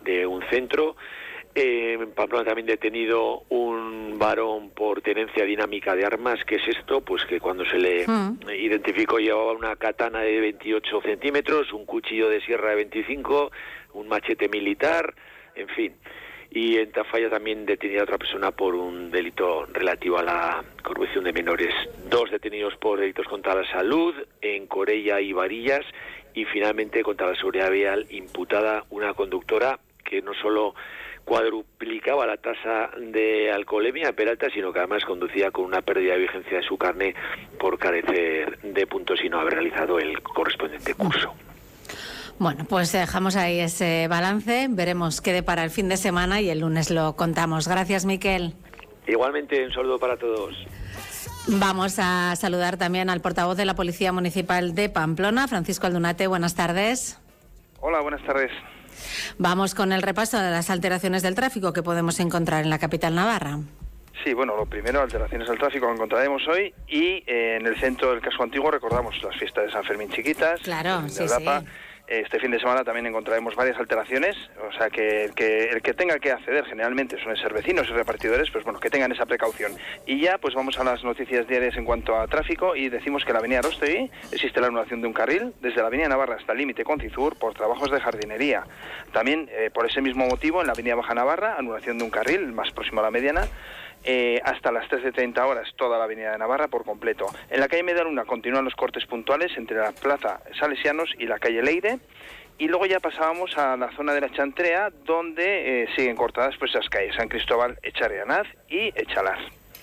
de un centro. En Pamplona también detenido un varón por tenencia dinámica de armas. ¿Qué es esto? Pues que cuando se le identificó llevaba una katana de 28 centímetros, un cuchillo de sierra de 25, un machete militar, en fin. Y en Tafalla también detenida otra persona por un delito relativo a la corrupción de menores. 2 detenidos por delitos contra la salud en Corella y Varillas. Y finalmente contra la seguridad vial imputada una conductora que no solo cuadruplicaba la tasa de alcoholemia en Peralta, sino que además conducía con una pérdida de vigencia de su carné por carecer de puntos y no haber realizado el correspondiente curso. Bueno, pues dejamos ahí ese balance, veremos qué depara el fin de semana y el lunes lo contamos. Gracias, Miquel. Igualmente, un saludo para todos. Vamos a saludar también al portavoz de la Policía Municipal de Pamplona, Francisco Aldunate. Buenas tardes. Hola, buenas tardes. Vamos con el repaso de las alteraciones del tráfico que podemos encontrar en la capital navarra. Sí, bueno, lo primero, alteraciones del tráfico que encontraremos hoy y en el centro del casco antiguo recordamos las fiestas de San Fermín chiquitas. Claro, sí. Este fin de semana también encontraremos varias alteraciones, o sea que el que tenga que acceder, generalmente suelen ser vecinos y repartidores, pues bueno, que tengan esa precaución. Y ya pues vamos a las noticias diarias en cuanto a tráfico y decimos que en la avenida Arostegui existe la anulación de un carril desde la avenida Navarra hasta el límite con Cizur por trabajos de jardinería. También por ese mismo motivo en la avenida Baja Navarra, anulación de un carril más próximo a la mediana. Hasta las 13:30 horas toda la avenida de Navarra por completo. En la calle Medialuna continúan los cortes puntuales entre la plaza Salesianos y la calle Leire, y luego ya pasábamos a la zona de la Chantrea, donde siguen cortadas pues esas calles San Cristóbal, Echarrianaz y Echalar.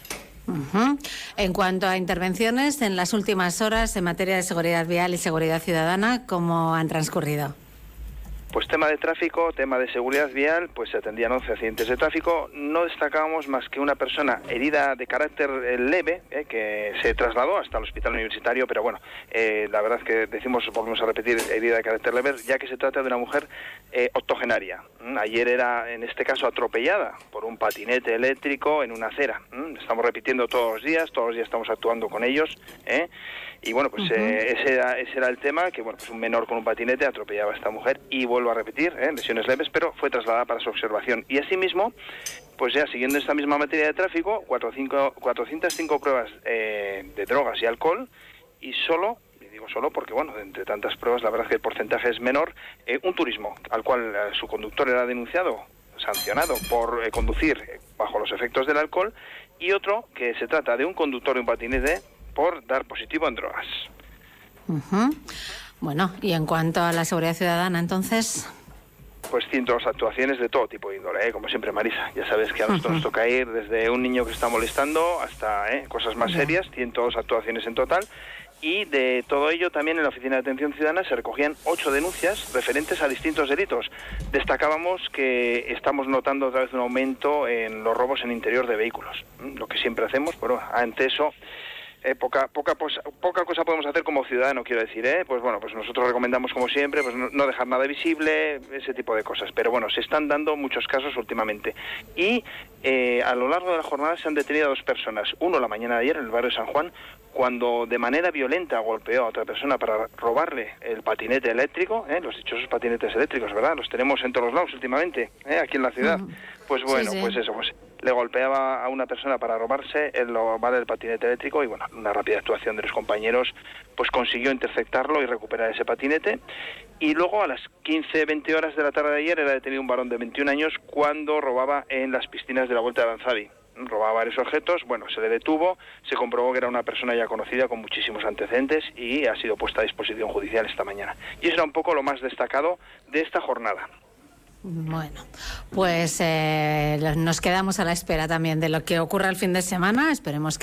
En cuanto a intervenciones en las últimas horas en materia de seguridad vial y seguridad ciudadana, ¿cómo han transcurrido? Pues tema de tráfico, tema de seguridad vial, pues se atendían 11 accidentes de tráfico. No destacábamos más que una persona herida de carácter leve, que se trasladó hasta el hospital universitario, pero bueno, la verdad es que volvemos a repetir, herida de carácter leve, ya que se trata de una mujer octogenaria. Ayer era, en este caso, atropellada por un patinete eléctrico en una acera. Estamos repitiendo todos los días estamos actuando con ellos, y bueno, pues ese era el tema, que bueno, pues un menor con un patinete atropellaba a esta mujer y vuelvo a repetir, lesiones leves, pero fue trasladada para su observación. Y asimismo, pues ya siguiendo esta misma materia de tráfico, 405 pruebas de drogas y alcohol y solo porque bueno, entre tantas pruebas la verdad es que el porcentaje es menor, un turismo al cual su conductor era denunciado, sancionado por conducir bajo los efectos del alcohol, y otro que se trata de un conductor de un patinete por dar positivo en drogas. Bueno, y en cuanto a la seguridad ciudadana, entonces... Pues 102 actuaciones de todo tipo de índole, como siempre, Marisa. Ya sabes que a nosotros nos toca ir desde un niño que está molestando hasta cosas más serias, 102 actuaciones en total. Y de todo ello también en la Oficina de Atención Ciudadana se recogían 8 denuncias referentes a distintos delitos. Destacábamos que estamos notando otra vez un aumento en los robos en interior de vehículos. Lo que siempre hacemos, pero ante eso... poca cosa podemos hacer como ciudadano, quiero decir, pues bueno, pues nosotros recomendamos como siempre pues no dejar nada visible, ese tipo de cosas, pero bueno, se están dando muchos casos últimamente y a lo largo de la jornada se han detenido a 2 personas, uno la mañana de ayer en el barrio de San Juan, cuando de manera violenta golpeó a otra persona para robarle el patinete eléctrico, los dichosos patinetes eléctricos, ¿verdad? Los tenemos en todos los lados últimamente, aquí en la ciudad. Pues bueno, pues eso, pues le golpeaba a una persona para robarse el patinete eléctrico y bueno, una rápida actuación de los compañeros pues consiguió interceptarlo y recuperar ese patinete. Y luego a las 15-20 horas de la tarde de ayer era detenido un varón de 21 años cuando robaba en las piscinas de la Vuelta de Aranzadi. Robaba varios objetos, bueno, se le detuvo, se comprobó que era una persona ya conocida con muchísimos antecedentes y ha sido puesta a disposición judicial esta mañana. Y eso era un poco lo más destacado de esta jornada. Bueno, pues nos quedamos a la espera también de lo que ocurra el fin de semana. Esperemos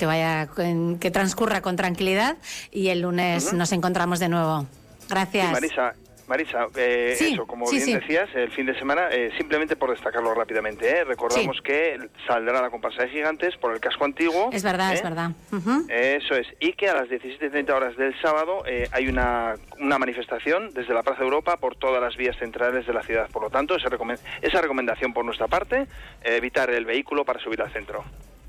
que transcurra con tranquilidad y el lunes nos encontramos de nuevo. Gracias. Sí, Marisa, eso, como bien decías, el fin de semana, simplemente por destacarlo rápidamente, recordamos que saldrá la comparsa de gigantes por el casco antiguo. Es verdad, es verdad. Eso es, y que a las 17:30 horas del sábado hay una manifestación desde la Plaza Europa por todas las vías centrales de la ciudad. Por lo tanto, esa recomendación por nuestra parte, evitar el vehículo para subir al centro.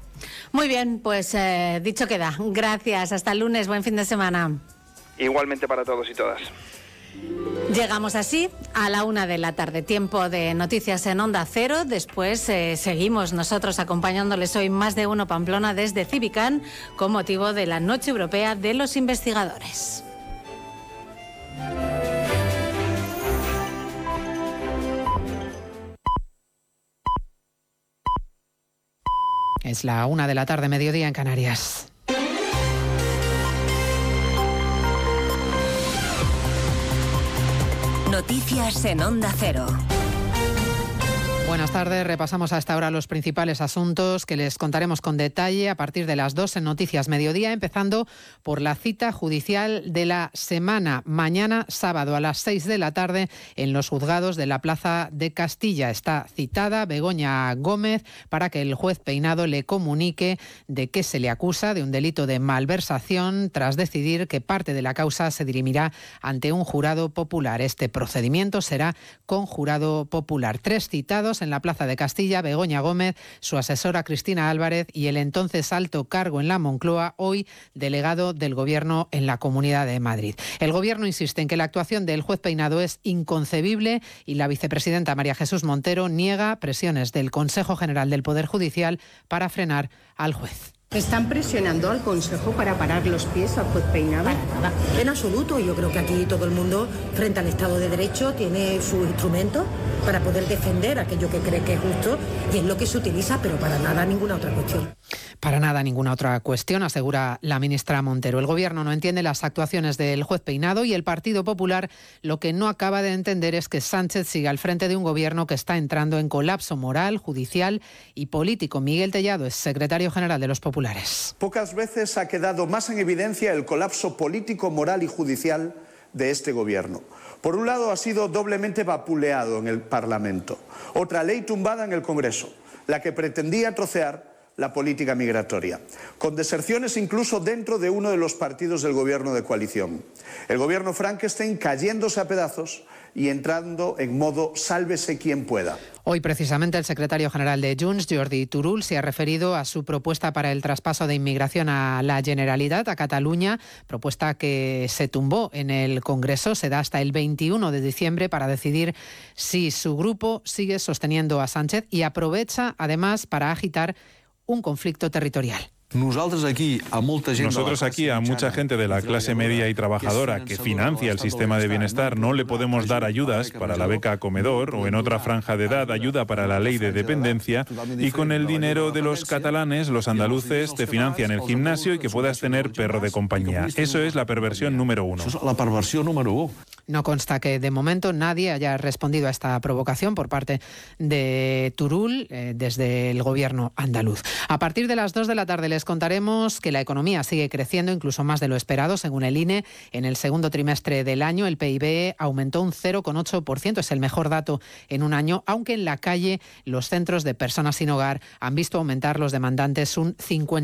Muy bien, pues dicho queda. Gracias, hasta el lunes, buen fin de semana. Igualmente para todos y todas. Llegamos así a la 1 de la tarde, tiempo de noticias en Onda Cero. Después seguimos nosotros acompañándoles hoy Más de Uno Pamplona desde Civicán con motivo de la Noche Europea de los Investigadores. Es la 1 de la tarde, mediodía en Canarias. Noticias en Onda Cero. Buenas tardes, repasamos hasta ahora los principales asuntos que les contaremos con detalle a partir de las 2 en Noticias Mediodía, empezando por la cita judicial de la semana. Mañana, sábado, a las 6 de la tarde, en los juzgados de la Plaza de Castilla. Está citada Begoña Gómez para que el juez Peinado le comunique de qué se le acusa, de un delito de malversación, tras decidir que parte de la causa se dirimirá ante un jurado popular. Este procedimiento será con jurado popular. 3 citados en la Plaza de Castilla: Begoña Gómez, su asesora Cristina Álvarez y el entonces alto cargo en la Moncloa, hoy delegado del Gobierno en la Comunidad de Madrid. El Gobierno insiste en que la actuación del juez Peinado es inconcebible y la vicepresidenta María Jesús Montero niega presiones del Consejo General del Poder Judicial para frenar al juez. ¿Están presionando al Consejo para parar los pies al juez Peinado? En absoluto. Yo creo que aquí todo el mundo, frente al Estado de Derecho, tiene sus instrumentos para poder defender aquello que cree que es justo y es lo que se utiliza, pero para nada ninguna otra cuestión. Para nada ninguna otra cuestión, asegura la ministra Montero. El Gobierno no entiende las actuaciones del juez Peinado y el Partido Popular lo que no acaba de entender es que Sánchez siga al frente de un Gobierno que está entrando en colapso moral, judicial y político. Miguel Tellado es secretario general de los Populares. Pocas veces ha quedado más en evidencia el colapso político, moral y judicial de este Gobierno. Por un lado, ha sido doblemente vapuleado en el Parlamento. Otra ley tumbada en el Congreso, la que pretendía trocear la política migratoria, con deserciones incluso dentro de uno de los partidos del Gobierno de coalición. El Gobierno Frankenstein cayéndose a pedazos y entrando en modo sálvese quien pueda. Hoy, precisamente, el secretario general de Junts, Jordi Turull, se ha referido a su propuesta para el traspaso de inmigración a la Generalitat, a Cataluña, propuesta que se tumbó en el Congreso. Se da hasta el 21 de diciembre para decidir si su grupo sigue sosteniendo a Sánchez y aprovecha, además, para agitar un conflicto territorial. Nosotros aquí a mucha gente de la clase media y trabajadora que financia el sistema de bienestar no le podemos dar ayudas para la beca comedor o en otra franja de edad ayuda para la ley de dependencia, y con el dinero de los catalanes los andaluces te financian el gimnasio y que puedas tener perro de compañía. Eso es la perversión número 1. La perversión número 1. No consta que de momento nadie haya respondido a esta provocación por parte de Turull desde el Gobierno andaluz. A partir de las 2 de la tarde les contaremos que la economía sigue creciendo incluso más de lo esperado. Según el INE, en el segundo trimestre del año el PIB aumentó un 0,8%. Es el mejor dato en un año, aunque en la calle los centros de personas sin hogar han visto aumentar los demandantes un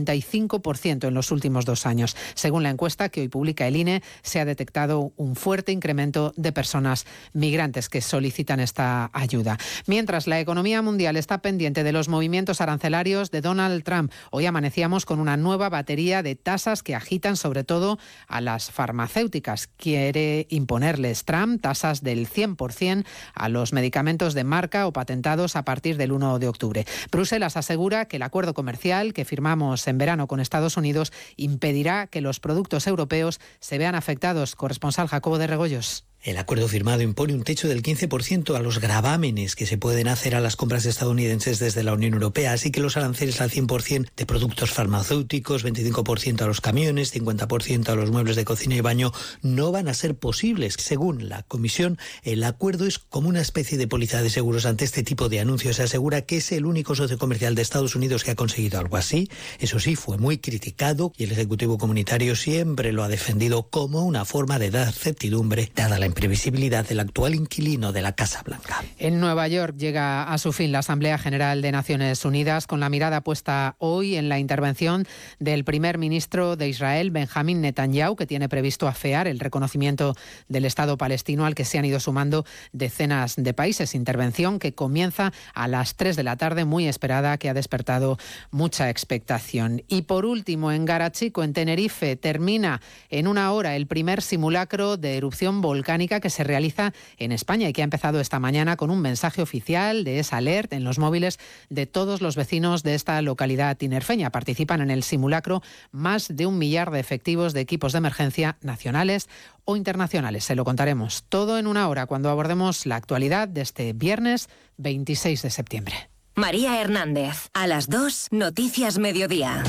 55% en los últimos 2 años. Según la encuesta que hoy publica el INE, se ha detectado un fuerte incremento de personas migrantes que solicitan esta ayuda. Mientras, la economía mundial está pendiente de los movimientos arancelarios de Donald Trump. Hoy amanecíamos con una nueva batería de tasas que agitan sobre todo a las farmacéuticas. Quiere imponerles Trump tasas del 100% a los medicamentos de marca o patentados a partir del 1 de octubre. Bruselas asegura que el acuerdo comercial que firmamos en verano con Estados Unidos impedirá que los productos europeos se vean afectados. Corresponsal Jacobo de Regoyos. El acuerdo firmado impone un techo del 15% a los gravámenes que se pueden hacer a las compras estadounidenses desde la Unión Europea, así que los aranceles al 100% de productos farmacéuticos, 25% a los camiones, 50% a los muebles de cocina y baño no van a ser posibles. Según la Comisión, el acuerdo es como una especie de póliza de seguros ante este tipo de anuncios. Se asegura que es el único socio comercial de Estados Unidos que ha conseguido algo así. Eso sí, fue muy criticado y el Ejecutivo Comunitario siempre lo ha defendido como una forma de dar certidumbre, dada la imprevisibilidad del actual inquilino de la Casa Blanca. En Nueva York llega a su fin la Asamblea General de Naciones Unidas, con la mirada puesta hoy en la intervención del primer ministro de Israel, Benjamín Netanyahu, que tiene previsto afear el reconocimiento del Estado palestino al que se han ido sumando decenas de países. Intervención que comienza a las 3 de la tarde, muy esperada, que ha despertado mucha expectación. Y por último, en Garachico, en Tenerife, termina en una hora el primer simulacro de erupción volcánica volcánica que se realiza en España y que ha empezado esta mañana con un mensaje oficial de esa alert en los móviles de todos los vecinos de esta localidad tinerfeña. Participan en el simulacro más de 1 millar de efectivos de equipos de emergencia nacionales o internacionales. Se lo contaremos todo en una hora cuando abordemos la actualidad de este viernes 26 de septiembre. María Hernández, a las 2, Noticias Mediodía.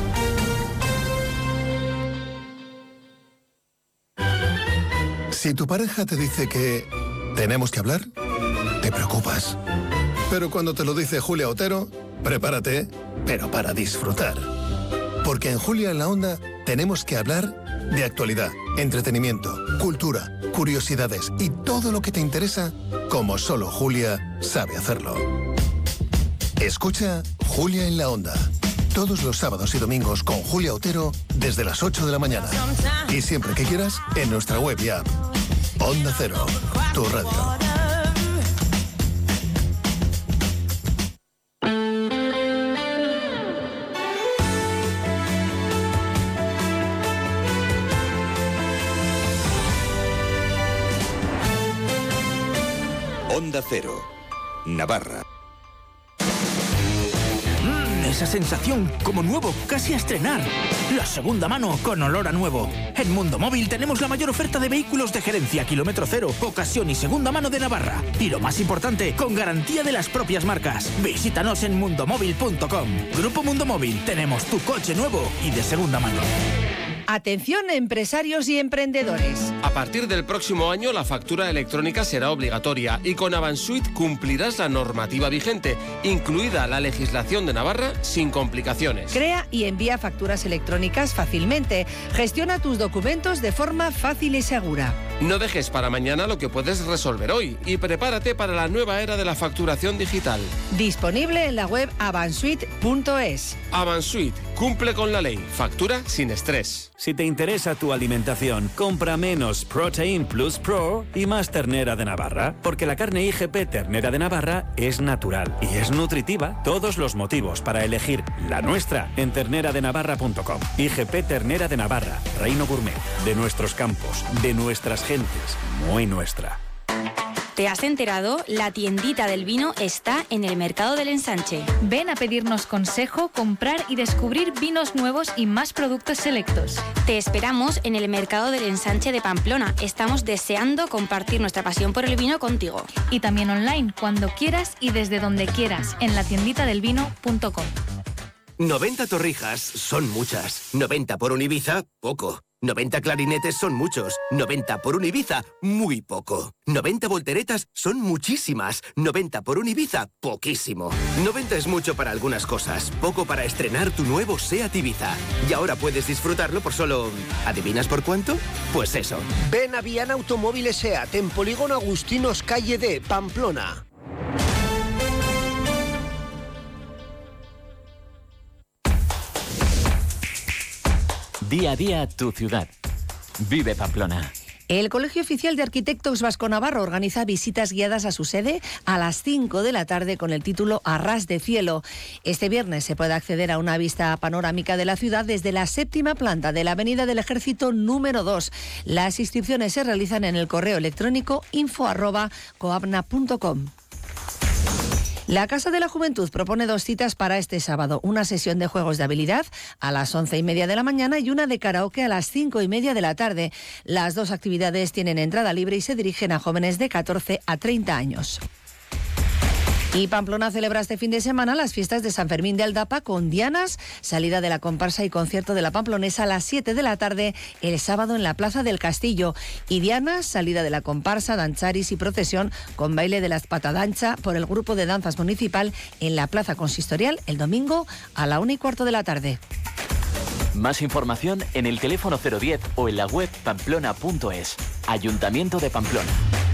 Si tu pareja te dice que tenemos que hablar, te preocupas. Pero cuando te lo dice Julia Otero, prepárate, pero para disfrutar. Porque en Julia en la Onda tenemos que hablar de actualidad, entretenimiento, cultura, curiosidades y todo lo que te interesa, como solo Julia sabe hacerlo. Escucha Julia en la Onda. Todos los sábados y domingos con Julia Otero desde las 8 de la mañana. Y siempre que quieras, en nuestra web y app. Onda Cero, tu radio. Onda Cero, Navarra. Esa sensación como nuevo, casi a estrenar. La segunda mano con olor a nuevo. En Mundo Móvil tenemos la mayor oferta de vehículos de gerencia, kilómetro cero, ocasión y segunda mano de Navarra. Y lo más importante, con garantía de las propias marcas. Visítanos en mundomóvil.com. Grupo Mundo Móvil, tenemos tu coche nuevo y de segunda mano. Atención, empresarios y emprendedores. A partir del próximo año la factura electrónica será obligatoria y con Avansuit cumplirás la normativa vigente, incluida la legislación de Navarra, sin complicaciones. Crea y envía facturas electrónicas fácilmente. Gestiona tus documentos de forma fácil y segura. No dejes para mañana lo que puedes resolver hoy y prepárate para la nueva era de la facturación digital. Disponible en la web avansuit.es. Avansuit, cumple con la ley. Factura sin estrés. Si te interesa tu alimentación, compra menos Protein Plus Pro y más ternera de Navarra, porque la carne IGP Ternera de Navarra es natural y es nutritiva. Todos los motivos para elegir la nuestra en terneradenavarra.com. IGP Ternera de Navarra, Reino Gourmet, de nuestros campos, de nuestras gentes, muy nuestra. ¿Te has enterado? La tiendita del vino está en el Mercado del Ensanche. Ven a pedirnos consejo, comprar y descubrir vinos nuevos y más productos selectos. Te esperamos en el Mercado del Ensanche de Pamplona. Estamos deseando compartir nuestra pasión por el vino contigo. Y también online, cuando quieras y desde donde quieras, en latienditadelvino.com. 90 torrijas son muchas. 90 por un Ibiza, poco. 90 clarinetes son muchos. 90 por un Ibiza, muy poco. 90 volteretas son muchísimas. 90 por un Ibiza, poquísimo. 90 es mucho para algunas cosas, poco para estrenar tu nuevo SEAT Ibiza. Y ahora puedes disfrutarlo por solo... ¿adivinas por cuánto? Pues eso. Ven a Viana Automóviles SEAT en Polígono Agustinos, calle D, Pamplona. Día a día, tu ciudad. Vive Pamplona. El Colegio Oficial de Arquitectos Vasco-Navarro organiza visitas guiadas a su sede a las 5 de la tarde con el título A ras de cielo. Este viernes se puede acceder a una vista panorámica de la ciudad desde la 7ª planta de la Avenida del Ejército número 2. Las inscripciones se realizan en el correo electrónico info@coabna.com. La Casa de la Juventud propone 2 citas para este sábado. Una sesión de juegos de habilidad a las 11:30 de la mañana y una de karaoke a las 5:30 de la tarde. Las 2 actividades tienen entrada libre y se dirigen a jóvenes de 14 a 30 años. Y Pamplona celebra este fin de semana las fiestas de San Fermín de Aldapa con dianas, salida de la comparsa y concierto de la Pamplonesa a las 7 de la tarde el sábado en la Plaza del Castillo. Y dianas, salida de la comparsa, dancharis y procesión con baile de la espatadancha por el grupo de danzas municipal en la Plaza Consistorial el domingo a la 1:15 de la tarde. Más información en el teléfono 010 o en la web pamplona.es. Ayuntamiento de Pamplona.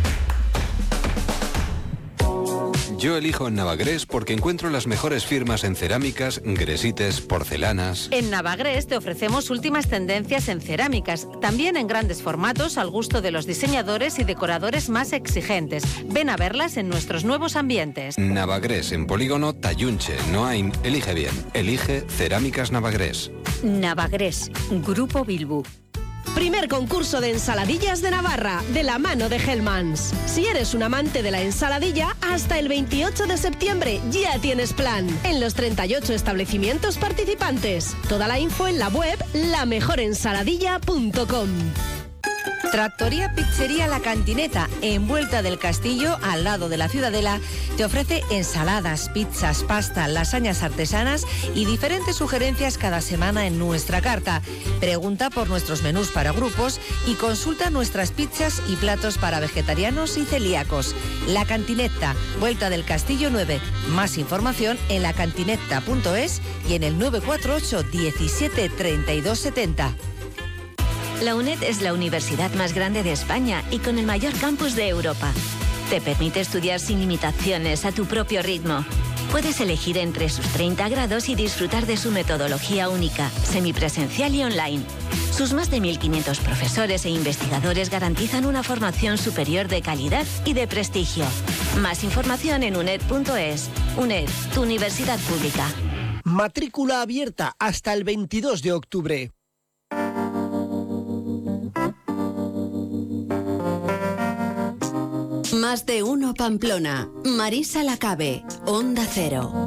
Yo elijo en Navagrés porque encuentro las mejores firmas en cerámicas, gresites, porcelanas. En Navagrés te ofrecemos últimas tendencias en cerámicas, también en grandes formatos al gusto de los diseñadores y decoradores más exigentes. Ven a verlas en nuestros nuevos ambientes. Navagrés, en Polígono Tayunche, Noain. Elige bien. Elige Cerámicas Navagrés. Navagrés, Grupo Bilbu. Primer concurso de ensaladillas de Navarra, de la mano de Hellmann's. Si eres un amante de la ensaladilla, hasta el 28 de septiembre ya tienes plan. En los 38 establecimientos participantes. Toda la info en la web lamejorensaladilla.com. Trattoria Pizzería La Cantineta, en Vuelta del Castillo, al lado de la Ciudadela, te ofrece ensaladas, pizzas, pasta, lasañas artesanas y diferentes sugerencias cada semana en nuestra carta. Pregunta por nuestros menús para grupos y consulta nuestras pizzas y platos para vegetarianos y celíacos. La Cantineta, Vuelta del Castillo 9. Más información en lacantineta.es y en el 948 17 32 70. La UNED es la universidad más grande de España y con el mayor campus de Europa. Te permite estudiar sin limitaciones a tu propio ritmo. Puedes elegir entre sus 30 grados y disfrutar de su metodología única, semipresencial y online. Sus más de 1.500 profesores e investigadores garantizan una formación superior de calidad y de prestigio. Más información en uned.es. UNED, tu universidad pública. Matrícula abierta hasta el 22 de octubre. Más de uno Pamplona. Marisa Lacabe, Onda Cero.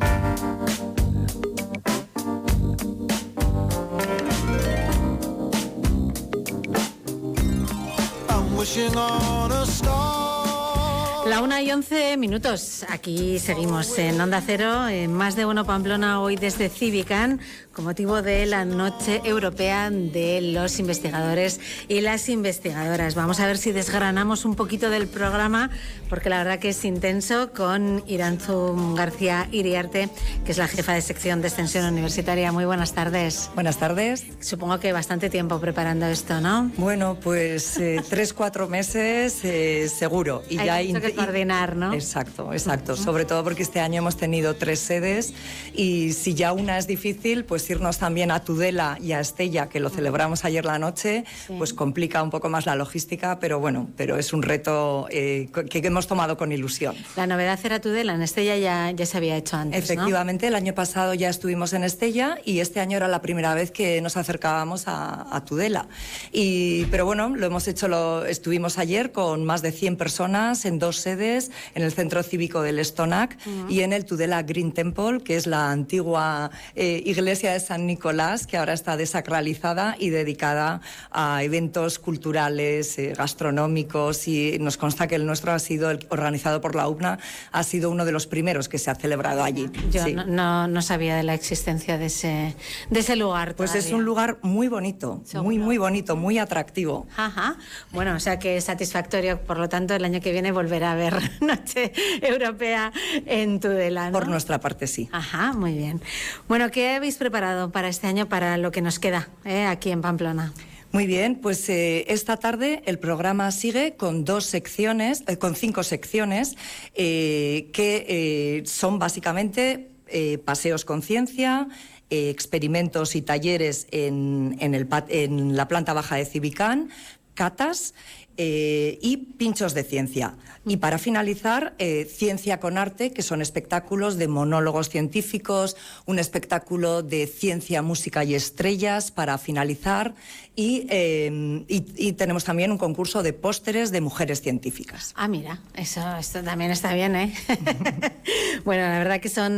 La 1:11. Aquí seguimos en Onda Cero, en Más de uno Pamplona, hoy desde Civicán, con motivo de la Noche Europea de los Investigadores y las Investigadoras. Vamos a ver si desgranamos un poquito del programa, porque la verdad que es intenso, con Irantzu García Iriarte, que es la jefa de sección de Extensión Universitaria. Muy buenas tardes. Buenas tardes. Supongo que bastante tiempo preparando esto, ¿no? Bueno, pues 3-4 meses seguro. Y hay mucho que coordinar, ¿no? Exacto. Sobre todo porque este año hemos tenido 3 sedes y si ya una es difícil, pues irnos también a Tudela y a Estella, que lo celebramos ayer la noche, pues complica un poco más la logística, pero es un reto que hemos tomado con ilusión. La novedad era Tudela, en Estella ya se había hecho antes, Efectivamente, ¿no? El año pasado ya estuvimos en Estella y este año era la primera vez que nos acercábamos a Tudela. Pero bueno, lo hemos hecho, estuvimos ayer con más de 100 personas en 2 sedes, en el Centro Cívico del Estonac y en el Tudela Green Temple, que es la antigua iglesia de San Nicolás, que ahora está desacralizada y dedicada a eventos culturales, gastronómicos, y nos consta que el nuestro ha sido organizado por la UPNA, ha sido uno de los primeros que se ha celebrado allí. Yo no sabía de la existencia de ese lugar. Pues todavía. Es un lugar muy bonito, muy bonito, muy atractivo. Ajá. Bueno, o sea que es satisfactorio, por lo tanto el año que viene volverá a haber Noche Europea en Tudela, ¿no? Por nuestra parte, sí. Ajá, muy bien. Bueno, ¿qué habéis preparado para este año, para lo que nos queda aquí en Pamplona? Muy bien, pues esta tarde el programa sigue con 5 secciones que son básicamente paseos con ciencia, experimentos y talleres en la planta baja de Civicán, catas y pinchos de ciencia. Y para finalizar, Ciencia con Arte, que son espectáculos de monólogos científicos, un espectáculo de ciencia, música y estrellas para finalizar, y tenemos también un concurso de pósteres de mujeres científicas. Ah, mira, esto también está bien, ¿eh? Bueno, la verdad que son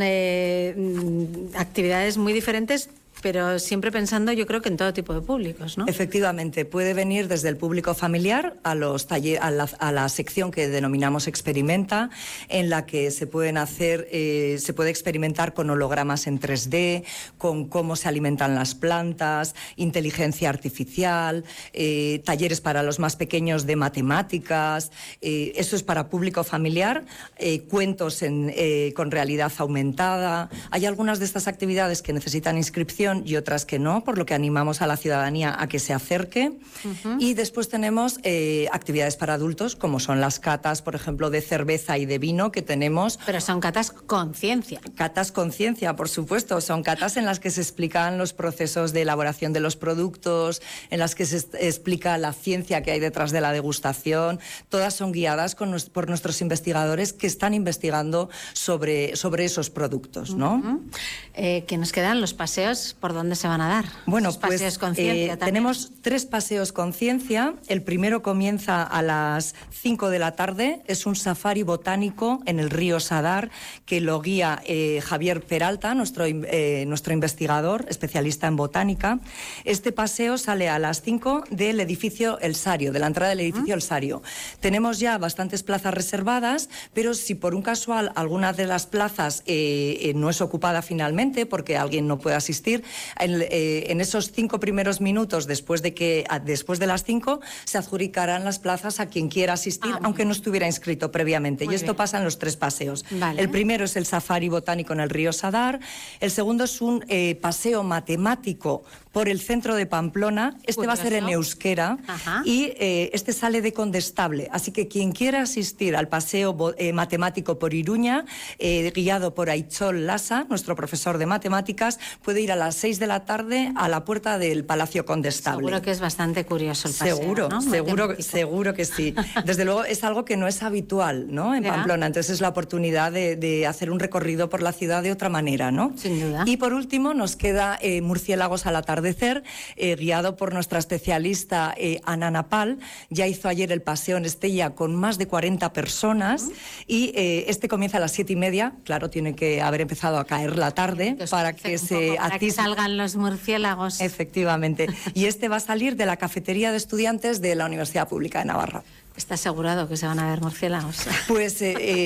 actividades muy diferentes, pero siempre pensando, yo creo que en todo tipo de públicos, ¿no? Efectivamente, puede venir desde el público familiar a la sección que denominamos Experimenta, en la que se puede experimentar con hologramas en 3D, con cómo se alimentan las plantas, inteligencia artificial, talleres para los más pequeños de matemáticas. Eso es para público familiar, cuentos con realidad aumentada. Hay algunas de estas actividades que necesitan inscripción y otras que no, por lo que animamos a la ciudadanía a que se acerque. Y después tenemos actividades para adultos, como son las catas, por ejemplo, de cerveza y de vino que tenemos. Pero son catas con ciencia. Catas con ciencia, por supuesto. Son catas en las que se explican los procesos de elaboración de los productos, en las que se explica la ciencia que hay detrás de la degustación. Todas son guiadas por nuestros investigadores que están investigando sobre esos productos, ¿no? Que nos quedan los paseos ¿por dónde se van a dar? Bueno, Esos paseos con ciencia tenemos 3 paseos con ciencia. El primero comienza a las 5 de la tarde. Es un safari botánico en el río Sadar que lo guía Javier Peralta, nuestro investigador, especialista en botánica. Este paseo sale a las 5 del edificio El Sario, de la entrada del edificio El Sario. Tenemos ya bastantes plazas reservadas, pero si por un casual alguna de las plazas no es ocupada finalmente porque alguien no puede asistir, en esos 5 primeros minutos después de las 5 se adjudicarán las plazas a quien quiera asistir, aunque no estuviera inscrito previamente. Y esto pasa en los 3 paseos. Vale. El primero es el safari botánico en el río Sadar. El segundo es un paseo matemático por el centro de Pamplona. Este va a ser en euskera. Ajá. Y este sale de Condestable. Así que quien quiera asistir al paseo matemático por Iruña, guiado por Aichol Lasa, nuestro profesor de matemáticas, puede ir a las 6 de la tarde a la puerta del Palacio Condestable. Seguro que es bastante curioso el paseo, Seguro, ¿no? seguro que sí. Desde luego es algo que no es habitual, ¿no? En Pamplona. Entonces es la oportunidad de hacer un recorrido por la ciudad de otra manera, ¿no? Sin duda. Y por último nos queda Murciélagos al atardecer, guiado por nuestra especialista Ana Napal. Ya hizo ayer el paseo en Estella con más de 40 personas y este comienza a las 7:30. Claro, tiene que haber empezado a caer la tarde para que salgan los murciélagos. Efectivamente. Y este va a salir de la cafetería de estudiantes de la Universidad Pública de Navarra. ¿Está asegurado que se van a ver murciélagos? Pues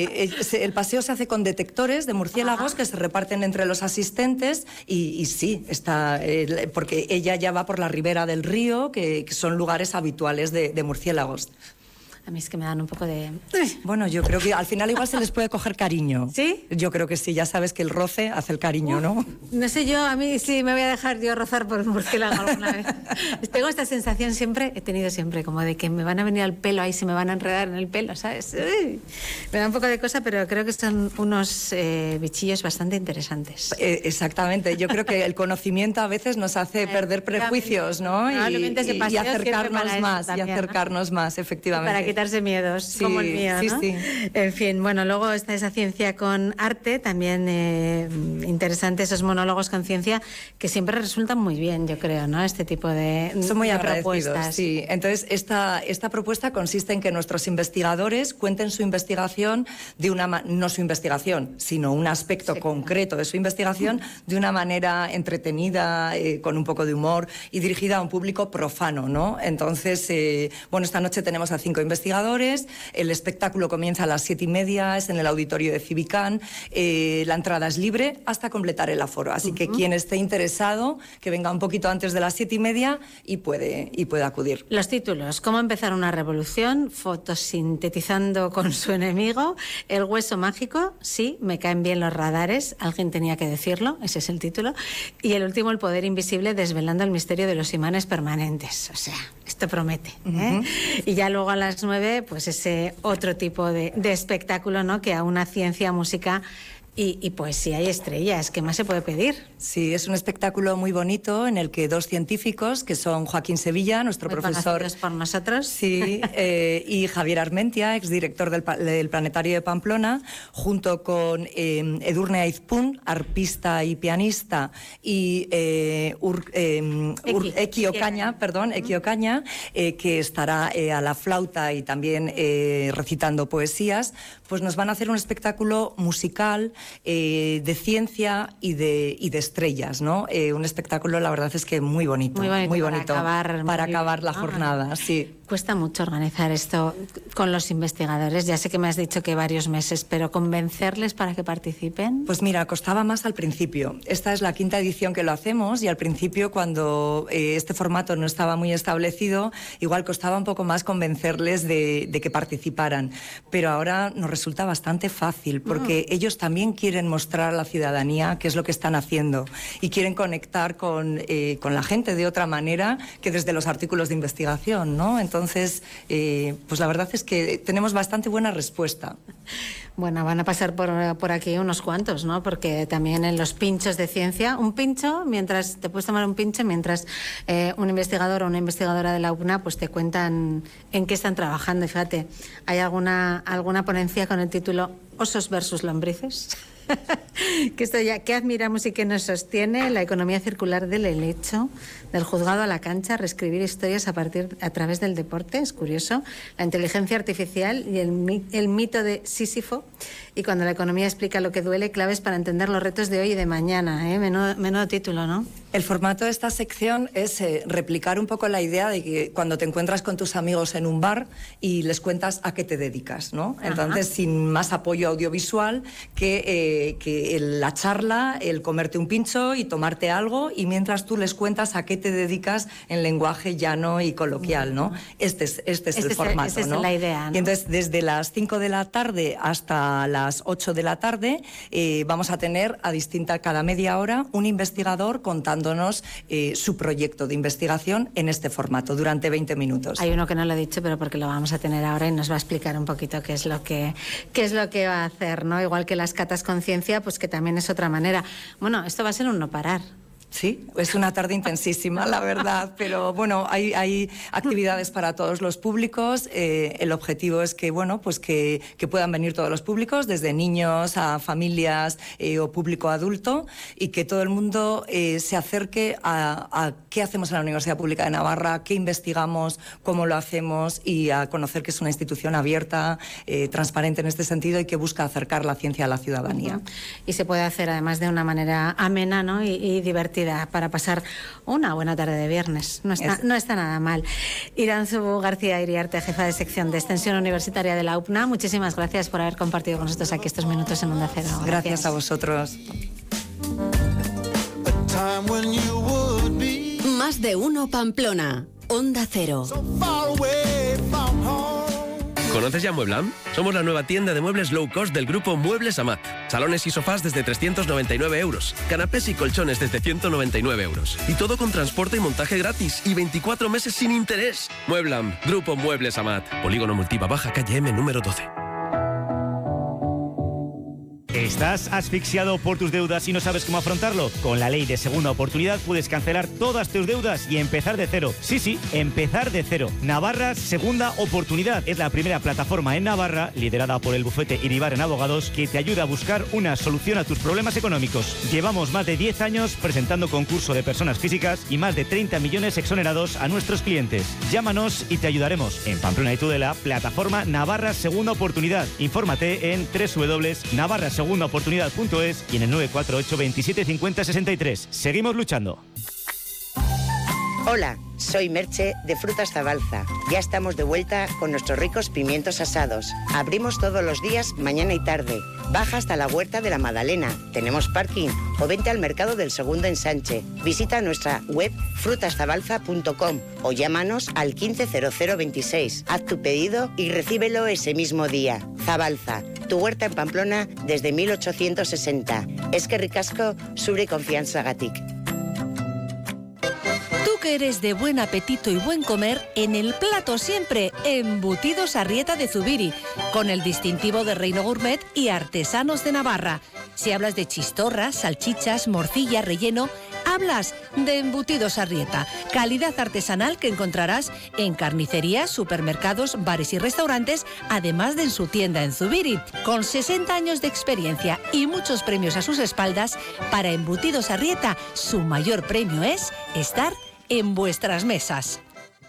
el paseo se hace con detectores de murciélagos que se reparten entre los asistentes y sí, está porque ella ya va por la ribera del río, que son lugares habituales de murciélagos. A mí es que me dan un poco de... Bueno, yo creo que al final igual se les puede coger cariño. ¿Sí? Yo creo que sí, ya sabes que el roce hace el cariño, ¿no? No sé yo, a mí sí me voy a dejar yo rozar por un murciélago alguna vez. Tengo esta sensación siempre, he tenido siempre, como de que me van a venir al pelo, ahí se me van a enredar en el pelo, ¿sabes? Me da un poco de cosa, pero creo que son unos bichillos bastante interesantes. Exactamente, yo creo que el conocimiento a veces nos hace perder prejuicios, ¿no? Y acercarnos más, efectivamente. Para quitarse miedos, sí, como el mío, ¿no? Sí. En fin, bueno, luego está esa ciencia con arte, también interesante esos monólogos con ciencia que siempre resultan muy bien, yo creo, ¿no? Este tipo de son muy agradecidos, propuestas. Sí. Entonces, esta propuesta consiste en que nuestros investigadores cuenten su investigación no su investigación, sino un aspecto concreto de su investigación de una manera entretenida, con un poco de humor y dirigida a un público profano, ¿no? Entonces, esta noche tenemos a 5 investigadores. El espectáculo comienza a las 7:30, es en el auditorio de Civicán. La entrada es libre hasta completar el aforo. Así que quien esté interesado, que venga un poquito antes de las 7:30 y puede acudir. Los títulos: ¿Cómo empezar una revolución? Fotosintetizando con su enemigo. El hueso mágico. Sí, me caen bien los radares. Alguien tenía que decirlo. Ese es el título. Y el último, el poder invisible, desvelando el misterio de los imanes permanentes. O sea, esto promete. Y ya luego a las 9, pues ese otro tipo de espectáculo, ¿no? Que a una ciencia, música y poesía y estrellas. ¿Qué más se puede pedir? Sí, es un espectáculo muy bonito en el que 2 científicos, que son Joaquín Sevilla, nuestro muy profesor... conocidos por nosotros. Sí, y Javier Armentia, exdirector del Planetario de Pamplona, junto con Edurne Aizpun, arpista y pianista, y Eki Ocaña, que estará a la flauta y también recitando poesías, pues nos van a hacer un espectáculo musical de ciencia y de estrellas, ¿no? Un espectáculo, la verdad es que muy bonito. Muy bonito para acabar la jornada, sí. Cuesta mucho organizar esto con los investigadores. Ya sé que me has dicho que varios meses, pero ¿convencerles para que participen? Pues mira, costaba más al principio. Esta es la 5ª edición que lo hacemos y al principio, cuando este formato no estaba muy establecido, igual costaba un poco más convencerles de que participaran. Pero ahora nos resulta bastante fácil porque ellos también quieren mostrar a la ciudadanía qué es lo que están haciendo y quieren conectar con la gente de otra manera que desde los artículos de investigación, ¿no? Entonces, pues la verdad es que tenemos bastante buena respuesta. Bueno, van a pasar por aquí unos cuantos, ¿no? Porque también en los pinchos de ciencia, un pincho, te puedes tomar un pincho mientras un investigador o una investigadora de la UPNA pues te cuentan en qué están trabajando. Y fíjate, hay alguna ponencia con el título Osos versus lombrices. Que esto ya, ¿qué admiramos y qué nos sostiene? La economía circular del helecho, del juzgado a la cancha, reescribir historias a través del deporte, es curioso. La inteligencia artificial y el mito de Sísifo. Y cuando la economía explica lo que duele, claves para entender los retos de hoy y de mañana. Menudo título, ¿no? El formato de esta sección es replicar un poco la idea de que cuando te encuentras con tus amigos en un bar y les cuentas a qué te dedicas, ¿no? Entonces, sin más apoyo audiovisual que la charla, el comerte un pincho y tomarte algo, y mientras tú les cuentas a qué te dedicas en lenguaje llano y coloquial, ¿no? Este es el formato, esta ¿no? es la idea, ¿no? Y entonces, desde las 5 de la tarde hasta las 8 de la tarde, vamos a tener cada media hora un investigador contándonos su proyecto de investigación en este formato durante 20 minutos. Hay uno que no lo he dicho, pero porque lo vamos a tener ahora y nos va a explicar un poquito qué es lo que va a hacer, ¿no? Igual que las catas conciencia, pues que también es otra manera. Bueno, esto va a ser un no parar. Sí, es una tarde intensísima, la verdad, pero bueno, hay actividades para todos los públicos. El objetivo es que, bueno, pues que puedan venir todos los públicos, desde niños a familias o público adulto, y que todo el mundo se acerque a qué hacemos en la Universidad Pública de Navarra, qué investigamos, cómo lo hacemos, y a conocer que es una institución abierta, transparente en este sentido, y que busca acercar la ciencia a la ciudadanía. Y se puede hacer además de una manera amena, ¿no? y divertida, para pasar una buena tarde de viernes. No está nada mal. Iranzu García Iriarte, jefa de sección de Extensión Universitaria de la UPNA, muchísimas gracias por haber compartido con nosotros aquí estos minutos en Onda Cero. Gracias a vosotros. Más de uno Pamplona, Onda Cero. ¿Conoces ya Mueblam? Somos la nueva tienda de muebles low cost del grupo Muebles Amat. Salones y sofás desde 399 euros. Canapés y colchones desde 199 euros. Y todo con transporte y montaje gratis. Y 24 meses sin interés. Mueblam, Grupo Muebles Amat. Polígono Multiva Baja, calle M, número 12. ¿Estás asfixiado por tus deudas y no sabes cómo afrontarlo? Con la ley de segunda oportunidad puedes cancelar todas tus deudas y empezar de cero. Sí, empezar de cero. Navarra Segunda Oportunidad es la primera plataforma en Navarra, liderada por el bufete Iribarren Abogados, que te ayuda a buscar una solución a tus problemas económicos. Llevamos más de 10 años presentando concurso de personas físicas y más de 30 millones exonerados a nuestros clientes. Llámanos y te ayudaremos. En Pamplona y Tudela, plataforma Navarra Segunda Oportunidad. Infórmate en www.navarrasegundaoportunidad.es y en el 948 27 50 63. Seguimos luchando. Hola, soy Merche de Frutas Zabalza. Ya estamos de vuelta con nuestros ricos pimientos asados. Abrimos todos los días, mañana y tarde. Baja hasta la Huerta de la Madalena. Tenemos parking. O vente al Mercado del Segundo Ensanche. Visita nuestra web frutaszabalza.com o llámanos al 150026. Haz tu pedido y recíbelo ese mismo día. Zabalza, tu huerta en Pamplona desde 1860. Eskerrik asko, zure konfiantzagatik. Que eres de buen apetito y buen comer, en el plato siempre Embutidos Arrieta de Zubiri, con el distintivo de Reino Gourmet y Artesanos de Navarra. Si hablas de chistorras, salchichas, morcilla, relleno, hablas de Embutidos Arrieta, calidad artesanal que encontrarás en carnicerías, supermercados, bares y restaurantes, además de en su tienda en Zubiri. Con 60 años de experiencia y muchos premios a sus espaldas, para Embutidos Arrieta, su mayor premio es estar en vuestras mesas.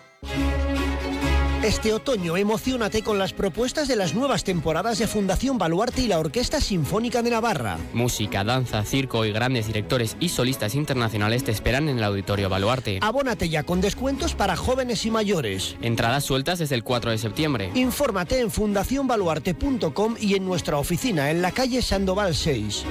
Este otoño emociónate con las propuestas de las nuevas temporadas de Fundación Baluarte y la Orquesta Sinfónica de Navarra. Música, danza, circo y grandes directores y solistas internacionales te esperan en el Auditorio Baluarte. Abónate ya con descuentos para jóvenes y mayores. Entradas sueltas desde el 4 de septiembre. Infórmate en fundacionbaluarte.com y en nuestra oficina en la calle Sandoval 6.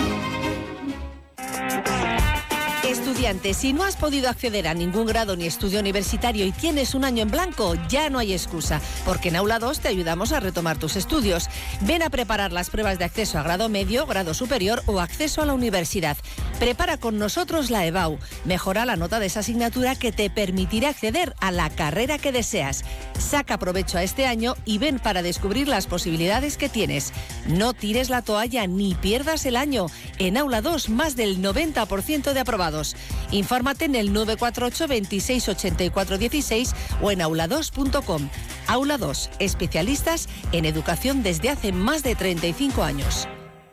Estudiante, si no has podido acceder a ningún grado ni estudio universitario y tienes un año en blanco, ya no hay excusa, porque en Aula 2 te ayudamos a retomar tus estudios. Ven a preparar las pruebas de acceso a grado medio, grado superior o acceso a la universidad. Prepara con nosotros la EBAU. Mejora la nota de esa asignatura que te permitirá acceder a la carrera que deseas. Saca provecho a este año y ven para descubrir las posibilidades que tienes. No tires la toalla ni pierdas el año. En Aula 2, más del 90% de aprobados. Infórmate en el 948 26 84 16 o en aula2.com. Aula 2, especialistas en educación desde hace más de 35 años.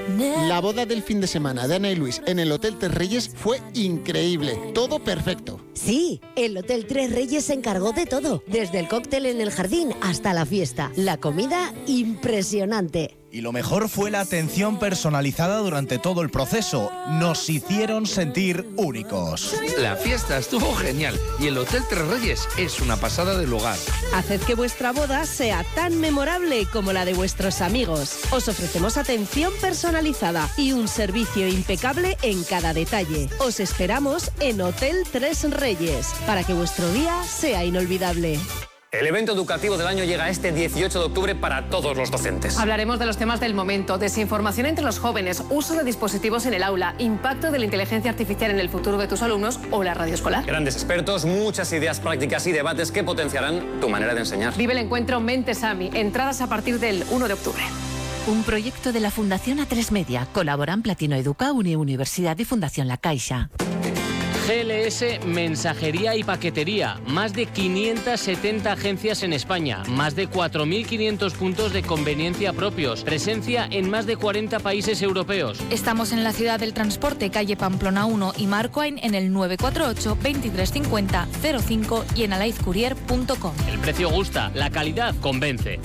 La boda del fin de semana de Ana y Luis en el Hotel Tres Reyes fue increíble. Todo perfecto. Sí, el Hotel Tres Reyes se encargó de todo, desde el cóctel en el jardín hasta la fiesta. La comida, impresionante. Y lo mejor fue la atención personalizada durante todo el proceso. Nos hicieron sentir únicos. La fiesta estuvo genial y el Hotel Tres Reyes es una pasada de lugar. Haced que vuestra boda sea tan memorable como la de vuestros amigos. Os ofrecemos atención personalizada y un servicio impecable en cada detalle. Os esperamos en Hotel Tres Reyes para que vuestro día sea inolvidable. El evento educativo del año llega este 18 de octubre para todos los docentes. Hablaremos de los temas del momento: desinformación entre los jóvenes, uso de dispositivos en el aula, impacto de la inteligencia artificial en el futuro de tus alumnos o la radio escolar. Grandes expertos, muchas ideas prácticas y debates que potenciarán tu manera de enseñar. Vive el encuentro Mentes AMI. Entradas a partir del 1 de octubre. Un proyecto de la Fundación A3 Media. Colaboran Platino Educa, Universidad y Fundación La Caixa. GLS Mensajería y Paquetería. Más de 570 agencias en España. Más de 4.500 puntos de conveniencia propios. Presencia en más de 40 países europeos. Estamos en la Ciudad del Transporte, calle Pamplona 1 y Marcoain en el 948 2350 05 y en alaizcourier.com. El precio gusta, la calidad convence.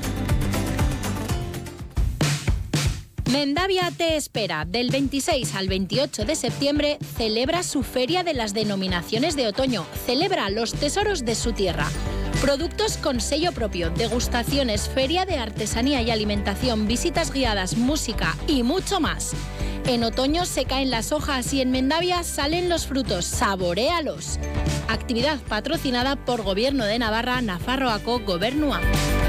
Mendavia te espera. Del 26 al 28 de septiembre celebra su Feria de las Denominaciones de Otoño. Celebra los tesoros de su tierra. Productos con sello propio, degustaciones, feria de artesanía y alimentación, visitas guiadas, música y mucho más. En otoño se caen las hojas y en Mendavia salen los frutos. ¡Saboréalos! Actividad patrocinada por Gobierno de Navarra, Nafarroako Gobernua.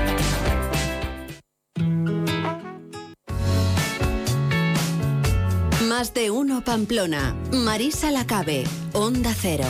Más de uno Pamplona. Marisa Lacabe, Onda Cero.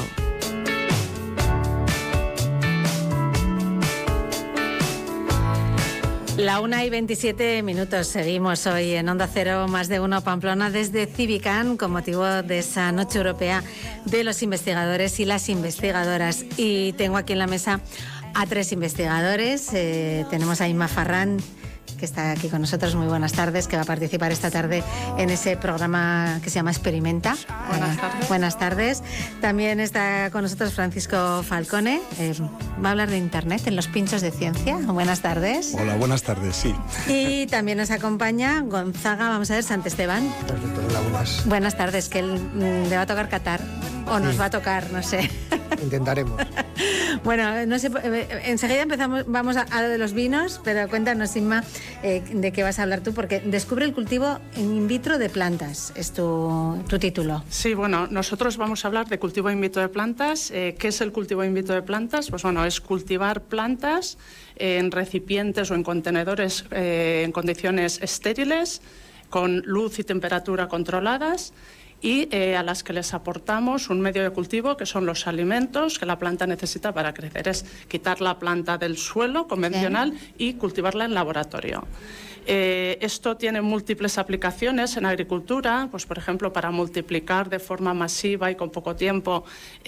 La 1:27. Seguimos hoy en Onda Cero, Más de uno Pamplona, desde Civicán, con motivo de esa Noche Europea de los Investigadores y las Investigadoras. Y tengo aquí en la mesa a 3 investigadores. Tenemos a Inma Farrán, que está aquí con nosotros. Muy buenas tardes, que va a participar esta tarde en ese programa que se llama Experimenta. Buenas tardes. Buenas tardes. También está con nosotros Francisco Falcone. Va a hablar de Internet en los pinchos de ciencia. Buenas tardes. Hola, buenas tardes, sí. Y también nos acompaña Gonzaga, vamos a ver, Santesteban. Perfecto, hola, buenas. Buenas tardes, que le va a tocar Qatar. O nos va a tocar, no sé. Intentaremos. Bueno, no sé, enseguida vamos a lo de los vinos, pero cuéntanos, Inma, de qué vas a hablar tú, porque Descubre el cultivo in vitro de plantas, es tu título. Sí, bueno, nosotros vamos a hablar de cultivo in vitro de plantas. ¿Qué es el cultivo in vitro de plantas? Pues bueno, es cultivar plantas en recipientes o en contenedores en condiciones estériles, con luz y temperatura controladas, y a las que les aportamos un medio de cultivo que son los alimentos que la planta necesita para crecer. Es quitar la planta del suelo convencional y cultivarla en laboratorio. Esto tiene múltiples aplicaciones en agricultura, pues por ejemplo para multiplicar de forma masiva y con poco tiempo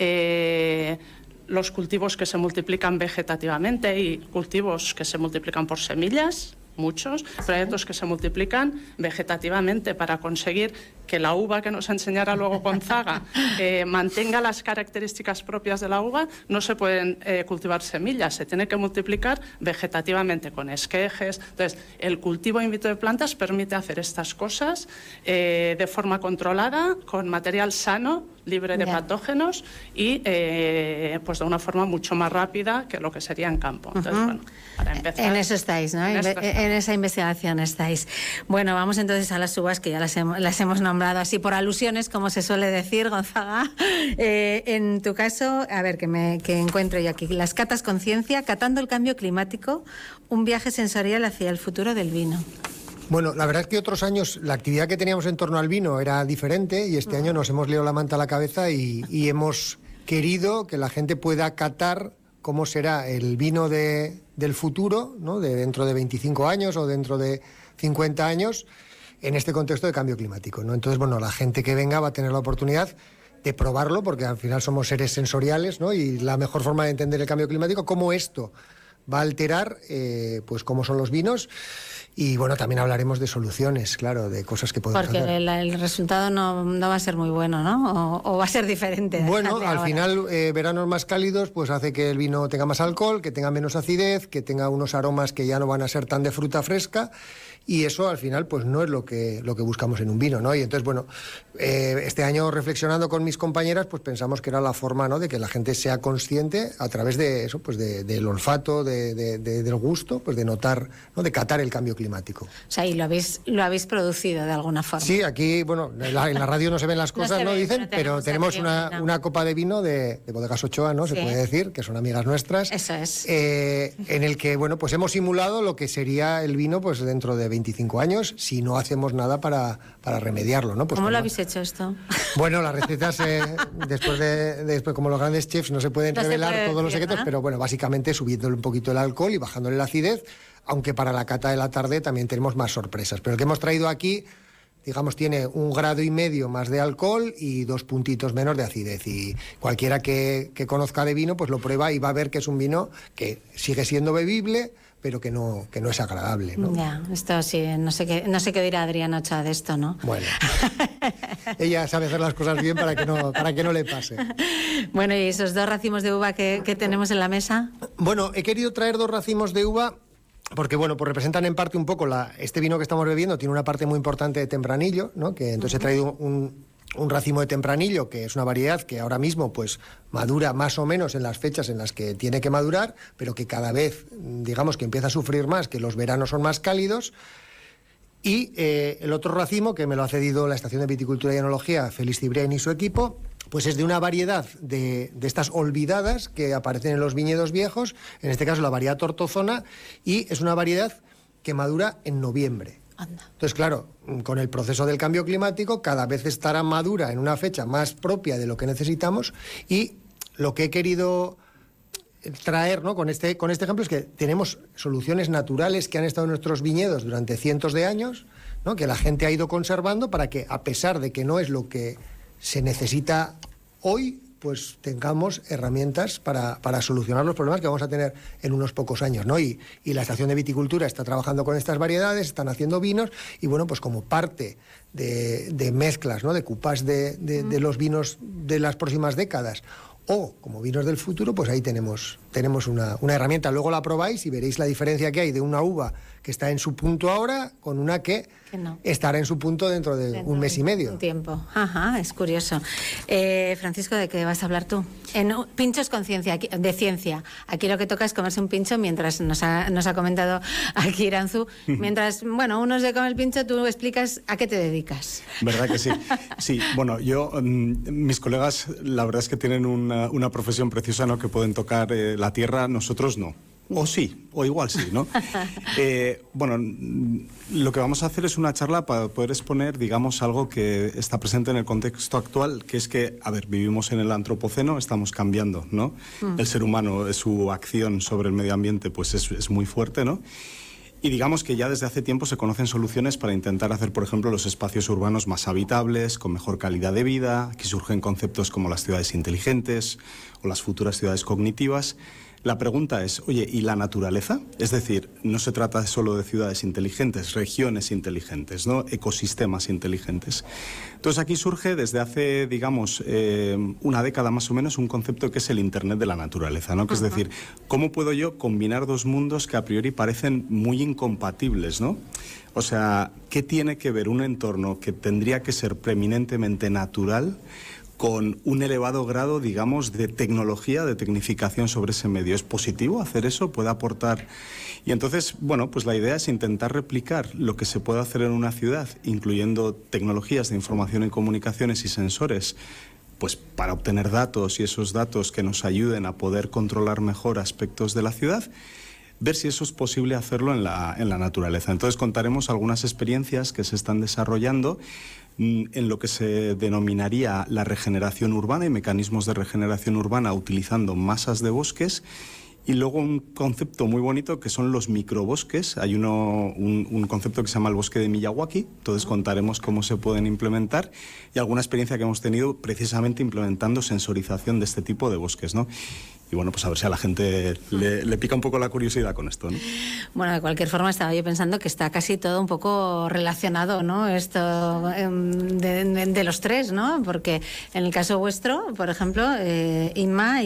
los cultivos que se multiplican vegetativamente y cultivos que se multiplican por semillas. Muchos, pero hay otros que se multiplican vegetativamente para conseguir que la uva que nos enseñará luego Gonzaga mantenga las características propias de la uva. No se pueden cultivar semillas, se tiene que multiplicar vegetativamente con esquejes. Entonces, el cultivo in vitro de plantas permite hacer estas cosas de forma controlada, con material sano, libre de patógenos y pues de una forma mucho más rápida que lo que sería en campo. Entonces, bueno, para empezar... En eso estáis, ¿no? En esa investigación estáis. Bueno, vamos entonces a las uvas, que ya las hemos nombrado así por alusiones, como se suele decir, Gonzaga. En tu caso, a ver, que encuentro yo aquí. Las catas con ciencia, catando el cambio climático, un viaje sensorial hacia el futuro del vino. Bueno, la verdad es que otros años la actividad que teníamos en torno al vino era diferente y este año nos hemos liado la manta a la cabeza y hemos querido que la gente pueda catar cómo será el vino del futuro, ¿no? De dentro de 25 años o dentro de 50 años en este contexto de cambio climático, ¿no? Entonces, bueno, la gente que venga va a tener la oportunidad de probarlo, porque al final somos seres sensoriales, ¿no? Y la mejor forma de entender el cambio climático, cómo esto va a alterar pues cómo son los vinos. Y bueno, también hablaremos de soluciones, claro, de cosas que podemos hacer. Porque el resultado no va a ser muy bueno, ¿no? O va a ser diferente. Bueno, al final, veranos más cálidos, pues hace que el vino tenga más alcohol, que tenga menos acidez, que tenga unos aromas que ya no van a ser tan de fruta fresca. Y eso al final pues no es lo que buscamos en un vino, ¿no? Y entonces, bueno, este año reflexionando con mis compañeras, pues pensamos que era la forma, ¿no?, de que la gente sea consciente a través de eso, pues del olfato, del gusto, pues de notar, ¿no?, de catar el cambio climático. O sea, y lo habéis producido de alguna forma. Sí, aquí, bueno, en la radio no se ven las cosas, ¿no? Dicen, pero tenemos una copa de vino de Bodegas Ochoa, ¿no? Se puede decir, que son amigas nuestras. Eso es. En el que, bueno, pues hemos simulado lo que sería el vino, pues dentro de 25 años, si no hacemos nada para remediarlo, ¿no? Pues ¿Cómo lo habéis hecho esto? Bueno, las recetas, después como los grandes chefs, no se pueden revelar todos los secretos, pero bueno, básicamente subiéndole un poquito el alcohol y bajándole la acidez, aunque para la cata de la tarde también tenemos más sorpresas. Pero el que hemos traído aquí, digamos, tiene 1,5 grados más de alcohol y 2 puntitos menos de acidez. Y cualquiera que conozca de vino, pues lo prueba y va a ver que es un vino que sigue siendo bebible, pero que no es agradable, ¿no? Ya, esto sí, no sé qué dirá Adriana Ochoa de esto, ¿no? Bueno, ella sabe hacer las cosas bien para que no le pase. Bueno, ¿y esos 2 racimos de uva que tenemos en la mesa? Bueno, he querido traer 2 racimos de uva porque, bueno, pues representan en parte un poco este vino que estamos bebiendo, tiene una parte muy importante de tempranillo, ¿no? Que entonces he traído un racimo de tempranillo, que es una variedad que ahora mismo pues madura más o menos en las fechas en las que tiene que madurar, pero que cada vez, digamos, que empieza a sufrir más, que los veranos son más cálidos. Y el otro racimo, que me lo ha cedido la Estación de Viticultura y Enología, Félix Cibrián y su equipo, pues es de una variedad de estas olvidadas que aparecen en los viñedos viejos, en este caso la variedad Tortozona, y es una variedad que madura en noviembre. Anda. Entonces, claro, con el proceso del cambio climático, cada vez estará madura en una fecha más propia de lo que necesitamos, y lo que he querido traer, ¿no?, con este ejemplo es que tenemos soluciones naturales que han estado en nuestros viñedos durante cientos de años, ¿no?, que la gente ha ido conservando para que, a pesar de que no es lo que se necesita hoy, pues tengamos herramientas para solucionar los problemas que vamos a tener en unos pocos años, ¿no? Y la Estación de Viticultura está trabajando con estas variedades, están haciendo vinos, y bueno, pues como parte de mezclas, ¿no?, de cupás de los vinos de las próximas décadas, o como vinos del futuro, pues ahí tenemos una herramienta. Luego la probáis y veréis la diferencia que hay de una uva que está en su punto ahora con una que no estará en su punto dentro de un mes y medio. Un tiempo. Ajá, es curioso. Francisco, ¿de qué vas a hablar tú? En pinchos con ciencia, de ciencia. Aquí lo que toca es comerse un pincho, mientras nos ha comentado aquí Iranzu. Mientras, bueno, uno se come el pincho, tú explicas a qué te dedicas. ¿Verdad que sí? Sí, bueno, mis colegas, la verdad es que tienen una profesión preciosa, ¿no?, que pueden tocar la tierra, nosotros no. O sí, o igual sí, ¿no? Bueno, lo que vamos a hacer es una charla para poder exponer, digamos, algo que está presente en el contexto actual, que es que, a ver, vivimos en el antropoceno, estamos cambiando, ¿no? El ser humano, su acción sobre el medio ambiente, pues es muy fuerte, ¿no? Y digamos que ya desde hace tiempo se conocen soluciones para intentar hacer, por ejemplo, los espacios urbanos más habitables, con mejor calidad de vida. Aquí surgen conceptos como las ciudades inteligentes o las futuras ciudades cognitivas. La pregunta es, oye, ¿y la naturaleza? Es decir, no se trata solo de ciudades inteligentes, regiones inteligentes, ¿no?, ecosistemas inteligentes. Entonces aquí surge desde hace, digamos, una década más o menos, un concepto que es el Internet de la naturaleza, ¿no? Que es decir, ¿cómo puedo yo combinar 2 mundos que a priori parecen muy incompatibles, ¿no? O sea, ¿qué tiene que ver un entorno que tendría que ser preeminentemente natural con un elevado grado, digamos, de tecnología, de tecnificación sobre ese medio? ¿Es positivo hacer eso? ¿Puede aportar? Y entonces, bueno, pues la idea es intentar replicar lo que se puede hacer en una ciudad, incluyendo tecnologías de información y comunicaciones y sensores, pues para obtener datos, y esos datos que nos ayuden a poder controlar mejor aspectos de la ciudad, ver si eso es posible hacerlo en la naturaleza. Entonces contaremos algunas experiencias que se están desarrollando en lo que se denominaría la regeneración urbana y mecanismos de regeneración urbana utilizando masas de bosques, y luego un concepto muy bonito que son los microbosques. Hay un concepto que se llama el bosque de Miyawaki, entonces contaremos cómo se pueden implementar y alguna experiencia que hemos tenido precisamente implementando sensorización de este tipo de bosques, ¿no? bueno, pues a ver si a la gente le pica un poco la curiosidad con esto, ¿no? Bueno, de cualquier forma estaba yo pensando que está casi todo un poco relacionado, ¿no? Esto de los tres, ¿no? Porque en el caso vuestro, por ejemplo, Inma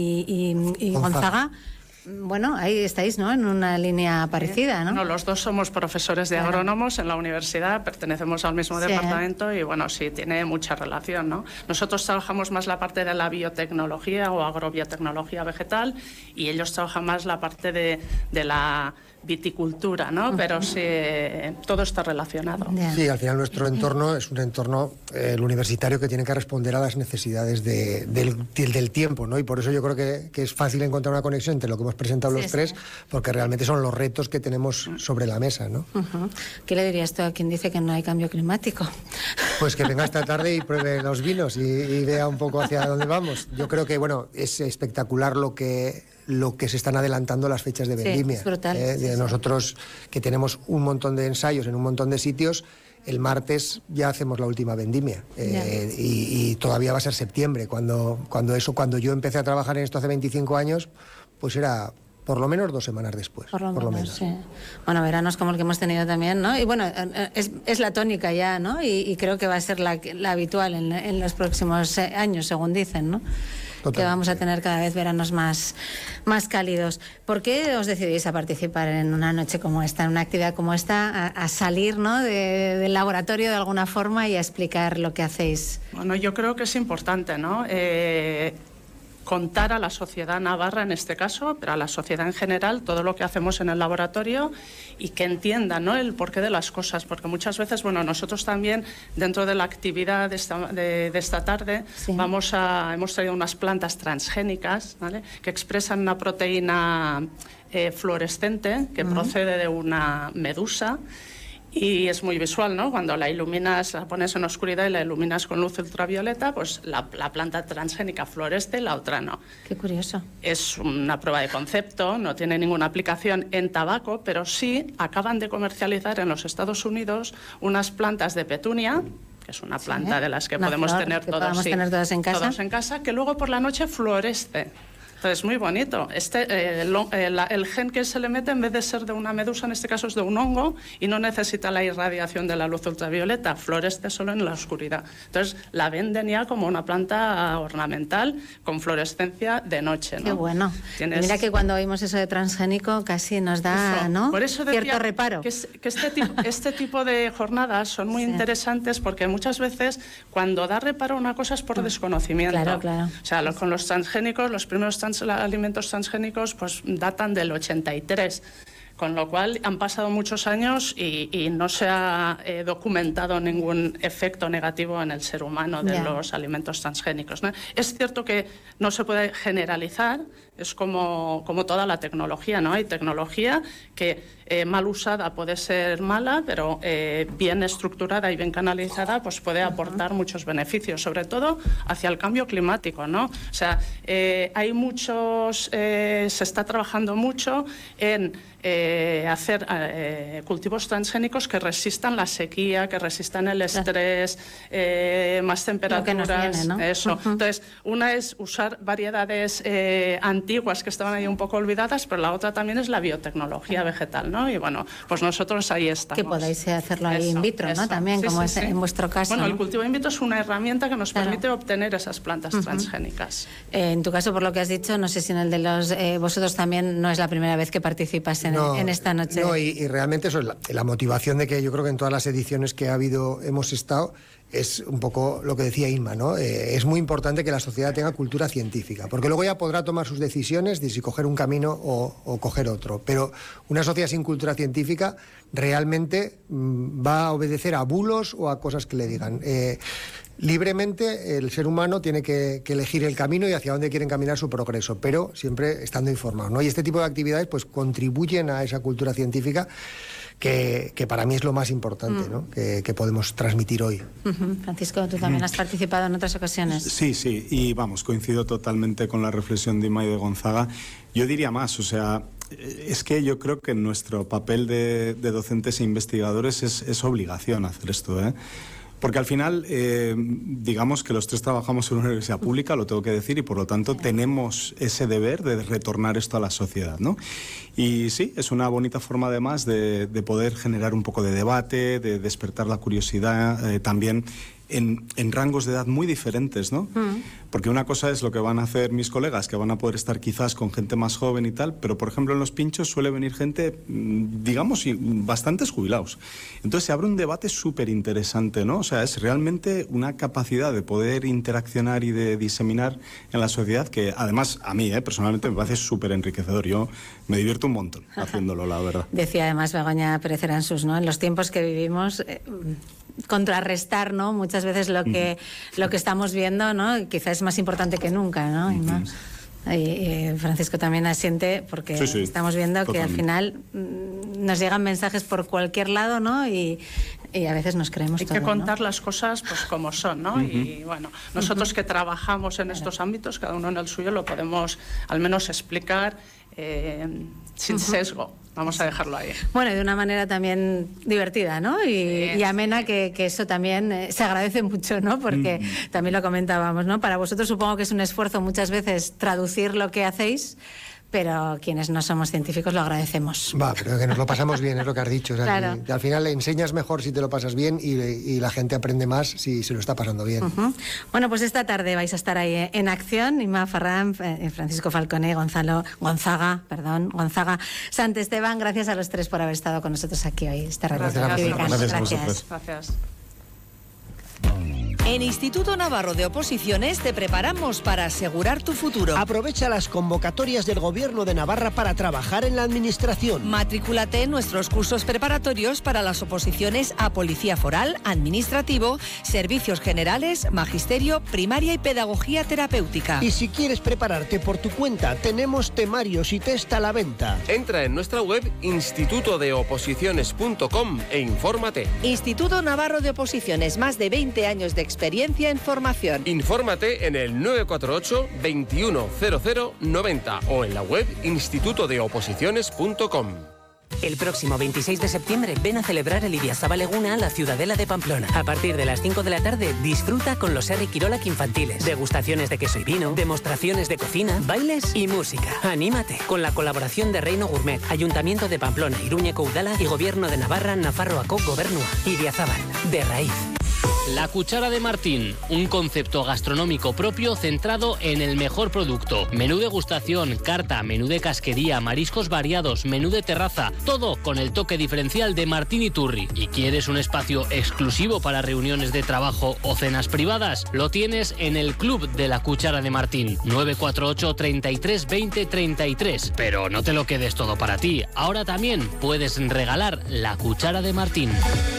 y Gonzaga, bueno, ahí estáis, ¿no? En una línea parecida, ¿no? No, los dos somos profesores de agrónomos en la universidad, pertenecemos al mismo departamento y, bueno, sí, tiene mucha relación, ¿no? Nosotros trabajamos más la parte de la biotecnología o agrobiotecnología vegetal y ellos trabajan más la parte de la viticultura, ¿no? Pero sí, todo está relacionado. Sí, al final nuestro entorno es un entorno el universitario que tiene que responder a las necesidades del tiempo, ¿no? Y por eso yo creo que es fácil encontrar una conexión entre lo que hemos presentado los tres, porque realmente son los retos que tenemos sobre la mesa, ¿no? ¿Qué le dirías tú a quien dice que no hay cambio climático? Pues que venga esta tarde y pruebe los vinos y vea un poco hacia dónde vamos. Yo creo que, bueno, es espectacular lo que se están adelantando las fechas de vendimia. Sí, es brutal. Nosotros, que tenemos un montón de ensayos en un montón de sitios, el martes ya hacemos la última vendimia. Y todavía va a ser septiembre. Cuando yo empecé a trabajar en esto hace 25 años, pues era por lo menos 2 semanas después. Por lo menos. Sí. Bueno, veranos como el que hemos tenido también, ¿no? Y bueno, es la tónica ya, ¿no? Y creo que va a ser la habitual en los próximos años, según dicen, ¿no? Totalmente. Que vamos a tener cada vez veranos más cálidos. ¿Por qué os decidís a participar en una noche como esta, en una actividad como esta, a salir, ¿no? del laboratorio de alguna forma y a explicar lo que hacéis? Bueno, yo creo que es importante, ¿no? Contar a la sociedad navarra en este caso, pero a la sociedad en general, todo lo que hacemos en el laboratorio y que entiendan, ¿no? El porqué de las cosas, porque muchas veces, bueno, nosotros también dentro de la actividad de esta tarde hemos traído unas plantas transgénicas, ¿vale? Que expresan una proteína fluorescente que procede de una medusa. Y es muy visual, ¿no? Cuando la iluminas, la pones en oscuridad y la iluminas con luz ultravioleta, pues la planta transgénica fluoresce y la otra no. Qué curioso. Es una prueba de concepto, no tiene ninguna aplicación en tabaco, pero sí acaban de comercializar en los Estados Unidos unas plantas de petunia, que es una planta de las que podemos tener todos en casa. Todos en casa, que luego por la noche fluoresce. Entonces, muy bonito. El gen que se le mete, en vez de ser de una medusa, en este caso es de un hongo, y no necesita la irradiación de la luz ultravioleta, florece solo en la oscuridad. Entonces, la venden ya como una planta ornamental con fluorescencia de noche, ¿no? Qué bueno. Mira que cuando oímos eso de transgénico casi nos da, ¿no? Por eso cierto reparo. Que este tipo de jornadas son muy interesantes, porque muchas veces cuando da reparo una cosa es por desconocimiento. Claro. O sea, con los transgénicos, los primeros alimentos transgénicos pues datan del 83, con lo cual han pasado muchos años y no se ha documentado ningún efecto negativo en el ser humano de los alimentos transgénicos, ¿no? Es cierto que no se puede generalizar, es como toda la tecnología, ¿no? Hay tecnología que mal usada puede ser mala, pero bien estructurada y bien canalizada pues puede aportar muchos beneficios, sobre todo hacia el cambio climático, ¿no? O sea, hay muchos, se está trabajando mucho en hacer cultivos transgénicos que resistan la sequía, que resistan el estrés, más temperaturas. Lo que nos viene, ¿no? Eso. Entonces, una es usar variedades antiguas que estaban ahí un poco olvidadas, pero la otra también es la biotecnología vegetal, ¿no? Y bueno, pues nosotros ahí estamos. Que podáis hacerlo ahí in vitro, ¿no? También, como es en vuestro caso. Bueno, ¿no? el cultivo in vitro es una herramienta que nos permite obtener esas plantas transgénicas. En tu caso, por lo que has dicho, no sé si en el de los vosotros también no es la primera vez que participas en esta noche. No, y realmente eso es la motivación de que yo creo que en todas las ediciones que ha habido hemos estado. Es un poco lo que decía Inma, ¿no? Es muy importante que la sociedad tenga cultura científica, porque luego ya podrá tomar sus decisiones de si coger un camino o coger otro. Pero una sociedad sin cultura científica realmente va a obedecer a bulos o a cosas que le digan. Libremente el ser humano tiene que elegir el camino y hacia dónde quiere encaminar su progreso, pero siempre estando informado, ¿no? Y este tipo de actividades pues contribuyen a esa cultura científica que para mí es lo más importante, ¿no? que podemos transmitir hoy. Francisco, tú también has participado en otras ocasiones. Sí, y vamos, coincido totalmente con la reflexión de Inma y de Gonzaga. Yo diría más, o sea, es que yo creo que nuestro papel de docentes e investigadores es obligación hacer esto, ¿eh? Porque al final, digamos que los tres trabajamos en una universidad pública, lo tengo que decir, y por lo tanto tenemos ese deber de retornar esto a la sociedad, ¿no? Y sí, es una bonita forma además de poder generar un poco de debate, de despertar la curiosidad, también en rangos de edad muy diferentes, ¿no? Porque una cosa es lo que van a hacer mis colegas, que van a poder estar quizás con gente más joven y tal, pero por ejemplo en los pinchos suele venir gente, digamos, bastantes jubilados. Entonces se abre un debate súper interesante, ¿no? O sea, es realmente una capacidad de poder interaccionar y de diseminar en la sociedad que además a mí, personalmente me parece súper enriquecedor. Yo me divierto un montón haciéndolo, la verdad. Decía además Begoña Pérez Eransus, ¿no? En los tiempos que vivimos, contrarrestar, ¿no? Muchas veces lo que estamos viendo, ¿no? Quizás es más importante que nunca, ¿no? Y Francisco también asiente porque estamos viendo que al final nos llegan mensajes por cualquier lado, ¿no? Y a veces nos creemos todo. Hay que contar las cosas pues como son, ¿no? Y bueno, nosotros que trabajamos en estos ámbitos, cada uno en el suyo, lo podemos al menos explicar sin sesgo. Vamos a dejarlo ahí. Bueno, y de una manera también divertida, ¿no? Y amena, que eso también se agradece mucho, ¿no? Porque también lo comentábamos, ¿no? Para vosotros supongo que es un esfuerzo muchas veces traducir lo que hacéis, pero quienes no somos científicos lo agradecemos. Pero que nos lo pasamos bien, es lo que has dicho. O sea, claro. Que al final le enseñas mejor si te lo pasas bien y la gente aprende más si se lo está pasando bien. Bueno, pues esta tarde vais a estar ahí en acción. Inma Farrán, Francisco Falcone, Gonzaga, Sant Esteban, gracias a los tres por haber estado con nosotros aquí hoy. Gracias. En Instituto Navarro de Oposiciones te preparamos para asegurar tu futuro. Aprovecha las convocatorias del Gobierno de Navarra para trabajar en la administración. Matrículate en nuestros cursos preparatorios para las oposiciones a Policía Foral, Administrativo, Servicios Generales, Magisterio, Primaria y Pedagogía Terapéutica. Y si quieres prepararte por tu cuenta, tenemos temarios y test a la venta. Entra en nuestra web institutodeoposiciones.com e infórmate. Instituto Navarro de Oposiciones, más de 20 años de experiencia en formación. Infórmate en el 948 210090 o en la web institutodeoposiciones.com. El próximo 26 de septiembre ven a celebrar el Idiazabal Eguna a la Ciudadela de Pamplona. A partir de las 5 de la tarde disfruta con los Herri Kirolak infantiles, degustaciones de queso y vino, demostraciones de cocina, bailes y música. Anímate con la colaboración de Reino Gourmet, Ayuntamiento de Pamplona, Iruñeko Udala y Gobierno de Navarra, Nafarroako Gobernua. Idiazabal, de raíz. La Cuchara de Martín, un concepto gastronómico propio centrado en el mejor producto. Menú degustación, carta, menú de casquería, mariscos variados, menú de terraza, todo con el toque diferencial de Martín Iturri. ¿Y quieres un espacio exclusivo para reuniones de trabajo o cenas privadas? Lo tienes en el Club de la Cuchara de Martín, 948 33 20 33. Pero no te lo quedes todo para ti, ahora también puedes regalar la Cuchara de Martín.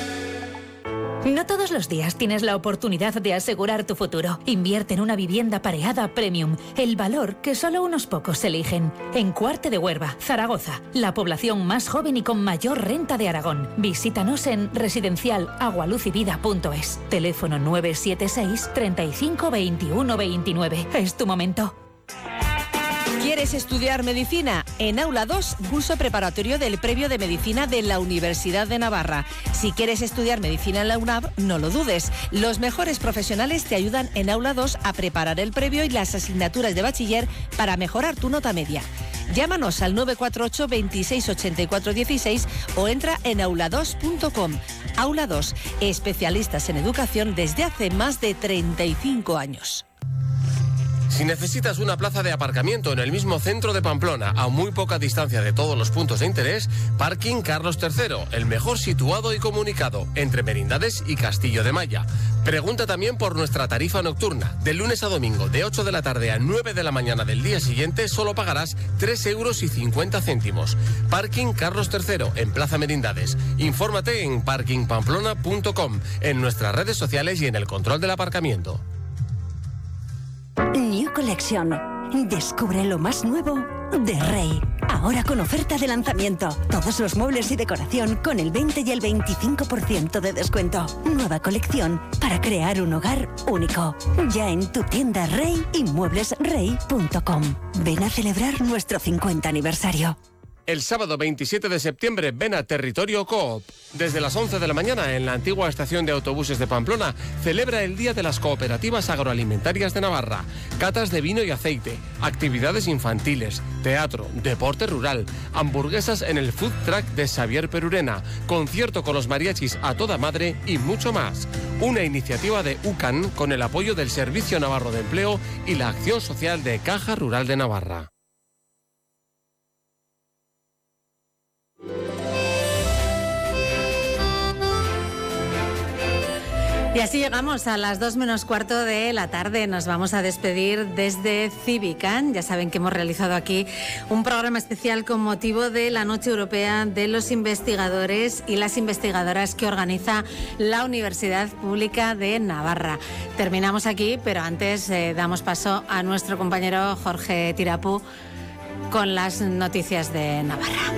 No todos los días tienes la oportunidad de asegurar tu futuro. Invierte en una vivienda pareada Premium, el valor que solo unos pocos eligen. En Cuarte de Huerva, Zaragoza, la población más joven y con mayor renta de Aragón. Visítanos en residencialagualuzivida.es. Teléfono 976 35 21 29. Es tu momento. ¿Quieres estudiar medicina? En Aula 2, curso preparatorio del previo de medicina de la Universidad de Navarra. Si quieres estudiar medicina en la UNAV, no lo dudes. Los mejores profesionales te ayudan en Aula 2 a preparar el previo y las asignaturas de bachiller para mejorar tu nota media. Llámanos al 948 26 84 16 o entra en aula2.com. Aula 2, especialistas en educación desde hace más de 35 años. Si necesitas una plaza de aparcamiento en el mismo centro de Pamplona, a muy poca distancia de todos los puntos de interés, Parking Carlos III, el mejor situado y comunicado, entre Merindades y Castillo de Maya. Pregunta también por nuestra tarifa nocturna. De lunes a domingo, de 8 de la tarde a 9 de la mañana del día siguiente, solo pagarás 3,50 €. Parking Carlos III, en Plaza Merindades. Infórmate en parkingpamplona.com, en nuestras redes sociales y en el control del aparcamiento. New Collection. Descubre lo más nuevo de Rey. Ahora con oferta de lanzamiento. Todos los muebles y decoración con el 20 y el 25% de descuento. Nueva colección para crear un hogar único. Ya en tu tienda Rey y mueblesrey.com. Ven a celebrar nuestro 50 aniversario. El sábado 27 de septiembre ven a Territorio Coop. Desde las 11 de la mañana en la antigua estación de autobuses de Pamplona celebra el Día de las Cooperativas Agroalimentarias de Navarra. Catas de vino y aceite, actividades infantiles, teatro, deporte rural, hamburguesas en el food truck de Xavier Perurena, concierto con los mariachis a toda madre y mucho más. Una iniciativa de UCAN con el apoyo del Servicio Navarro de Empleo y la Acción Social de Caja Rural de Navarra. Y así llegamos a las 2 menos cuarto de la tarde. Nos vamos a despedir desde Civican. Ya saben que hemos realizado aquí un programa especial con motivo de la Noche Europea de los Investigadores y las Investigadoras que organiza la Universidad Pública de Navarra. Terminamos aquí, pero antes damos paso a nuestro compañero Jorge Tirapú con las noticias de Navarra.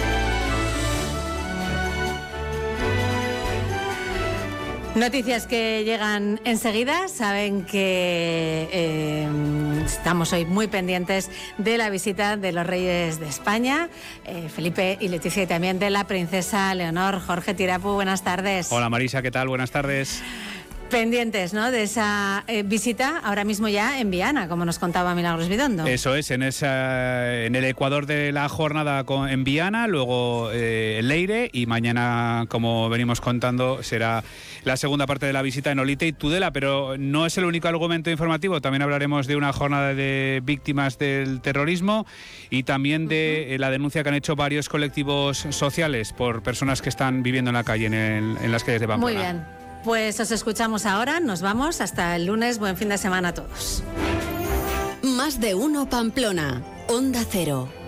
Noticias que llegan enseguida. Saben que estamos hoy muy pendientes de la visita de los Reyes de España, Felipe y Leticia, y también de la princesa Leonor. Jorge Tirapú, buenas tardes. Hola Marisa, ¿qué tal? Buenas tardes. Pendientes, ¿no?, de esa visita ahora mismo ya en Viana, como nos contaba Milagros Bidondo. Eso es, en el ecuador de la jornada en Viana, luego en Leire, y mañana, como venimos contando, será la segunda parte de la visita en Olite y Tudela, pero no es el único argumento informativo. También hablaremos de una jornada de víctimas del terrorismo y también de la denuncia que han hecho varios colectivos sociales por personas que están viviendo en la calle, en las calles de Pamplona. Muy bien. Pues os escuchamos ahora, nos vamos, hasta el lunes, buen fin de semana a todos. Más de uno Pamplona, Onda Cero.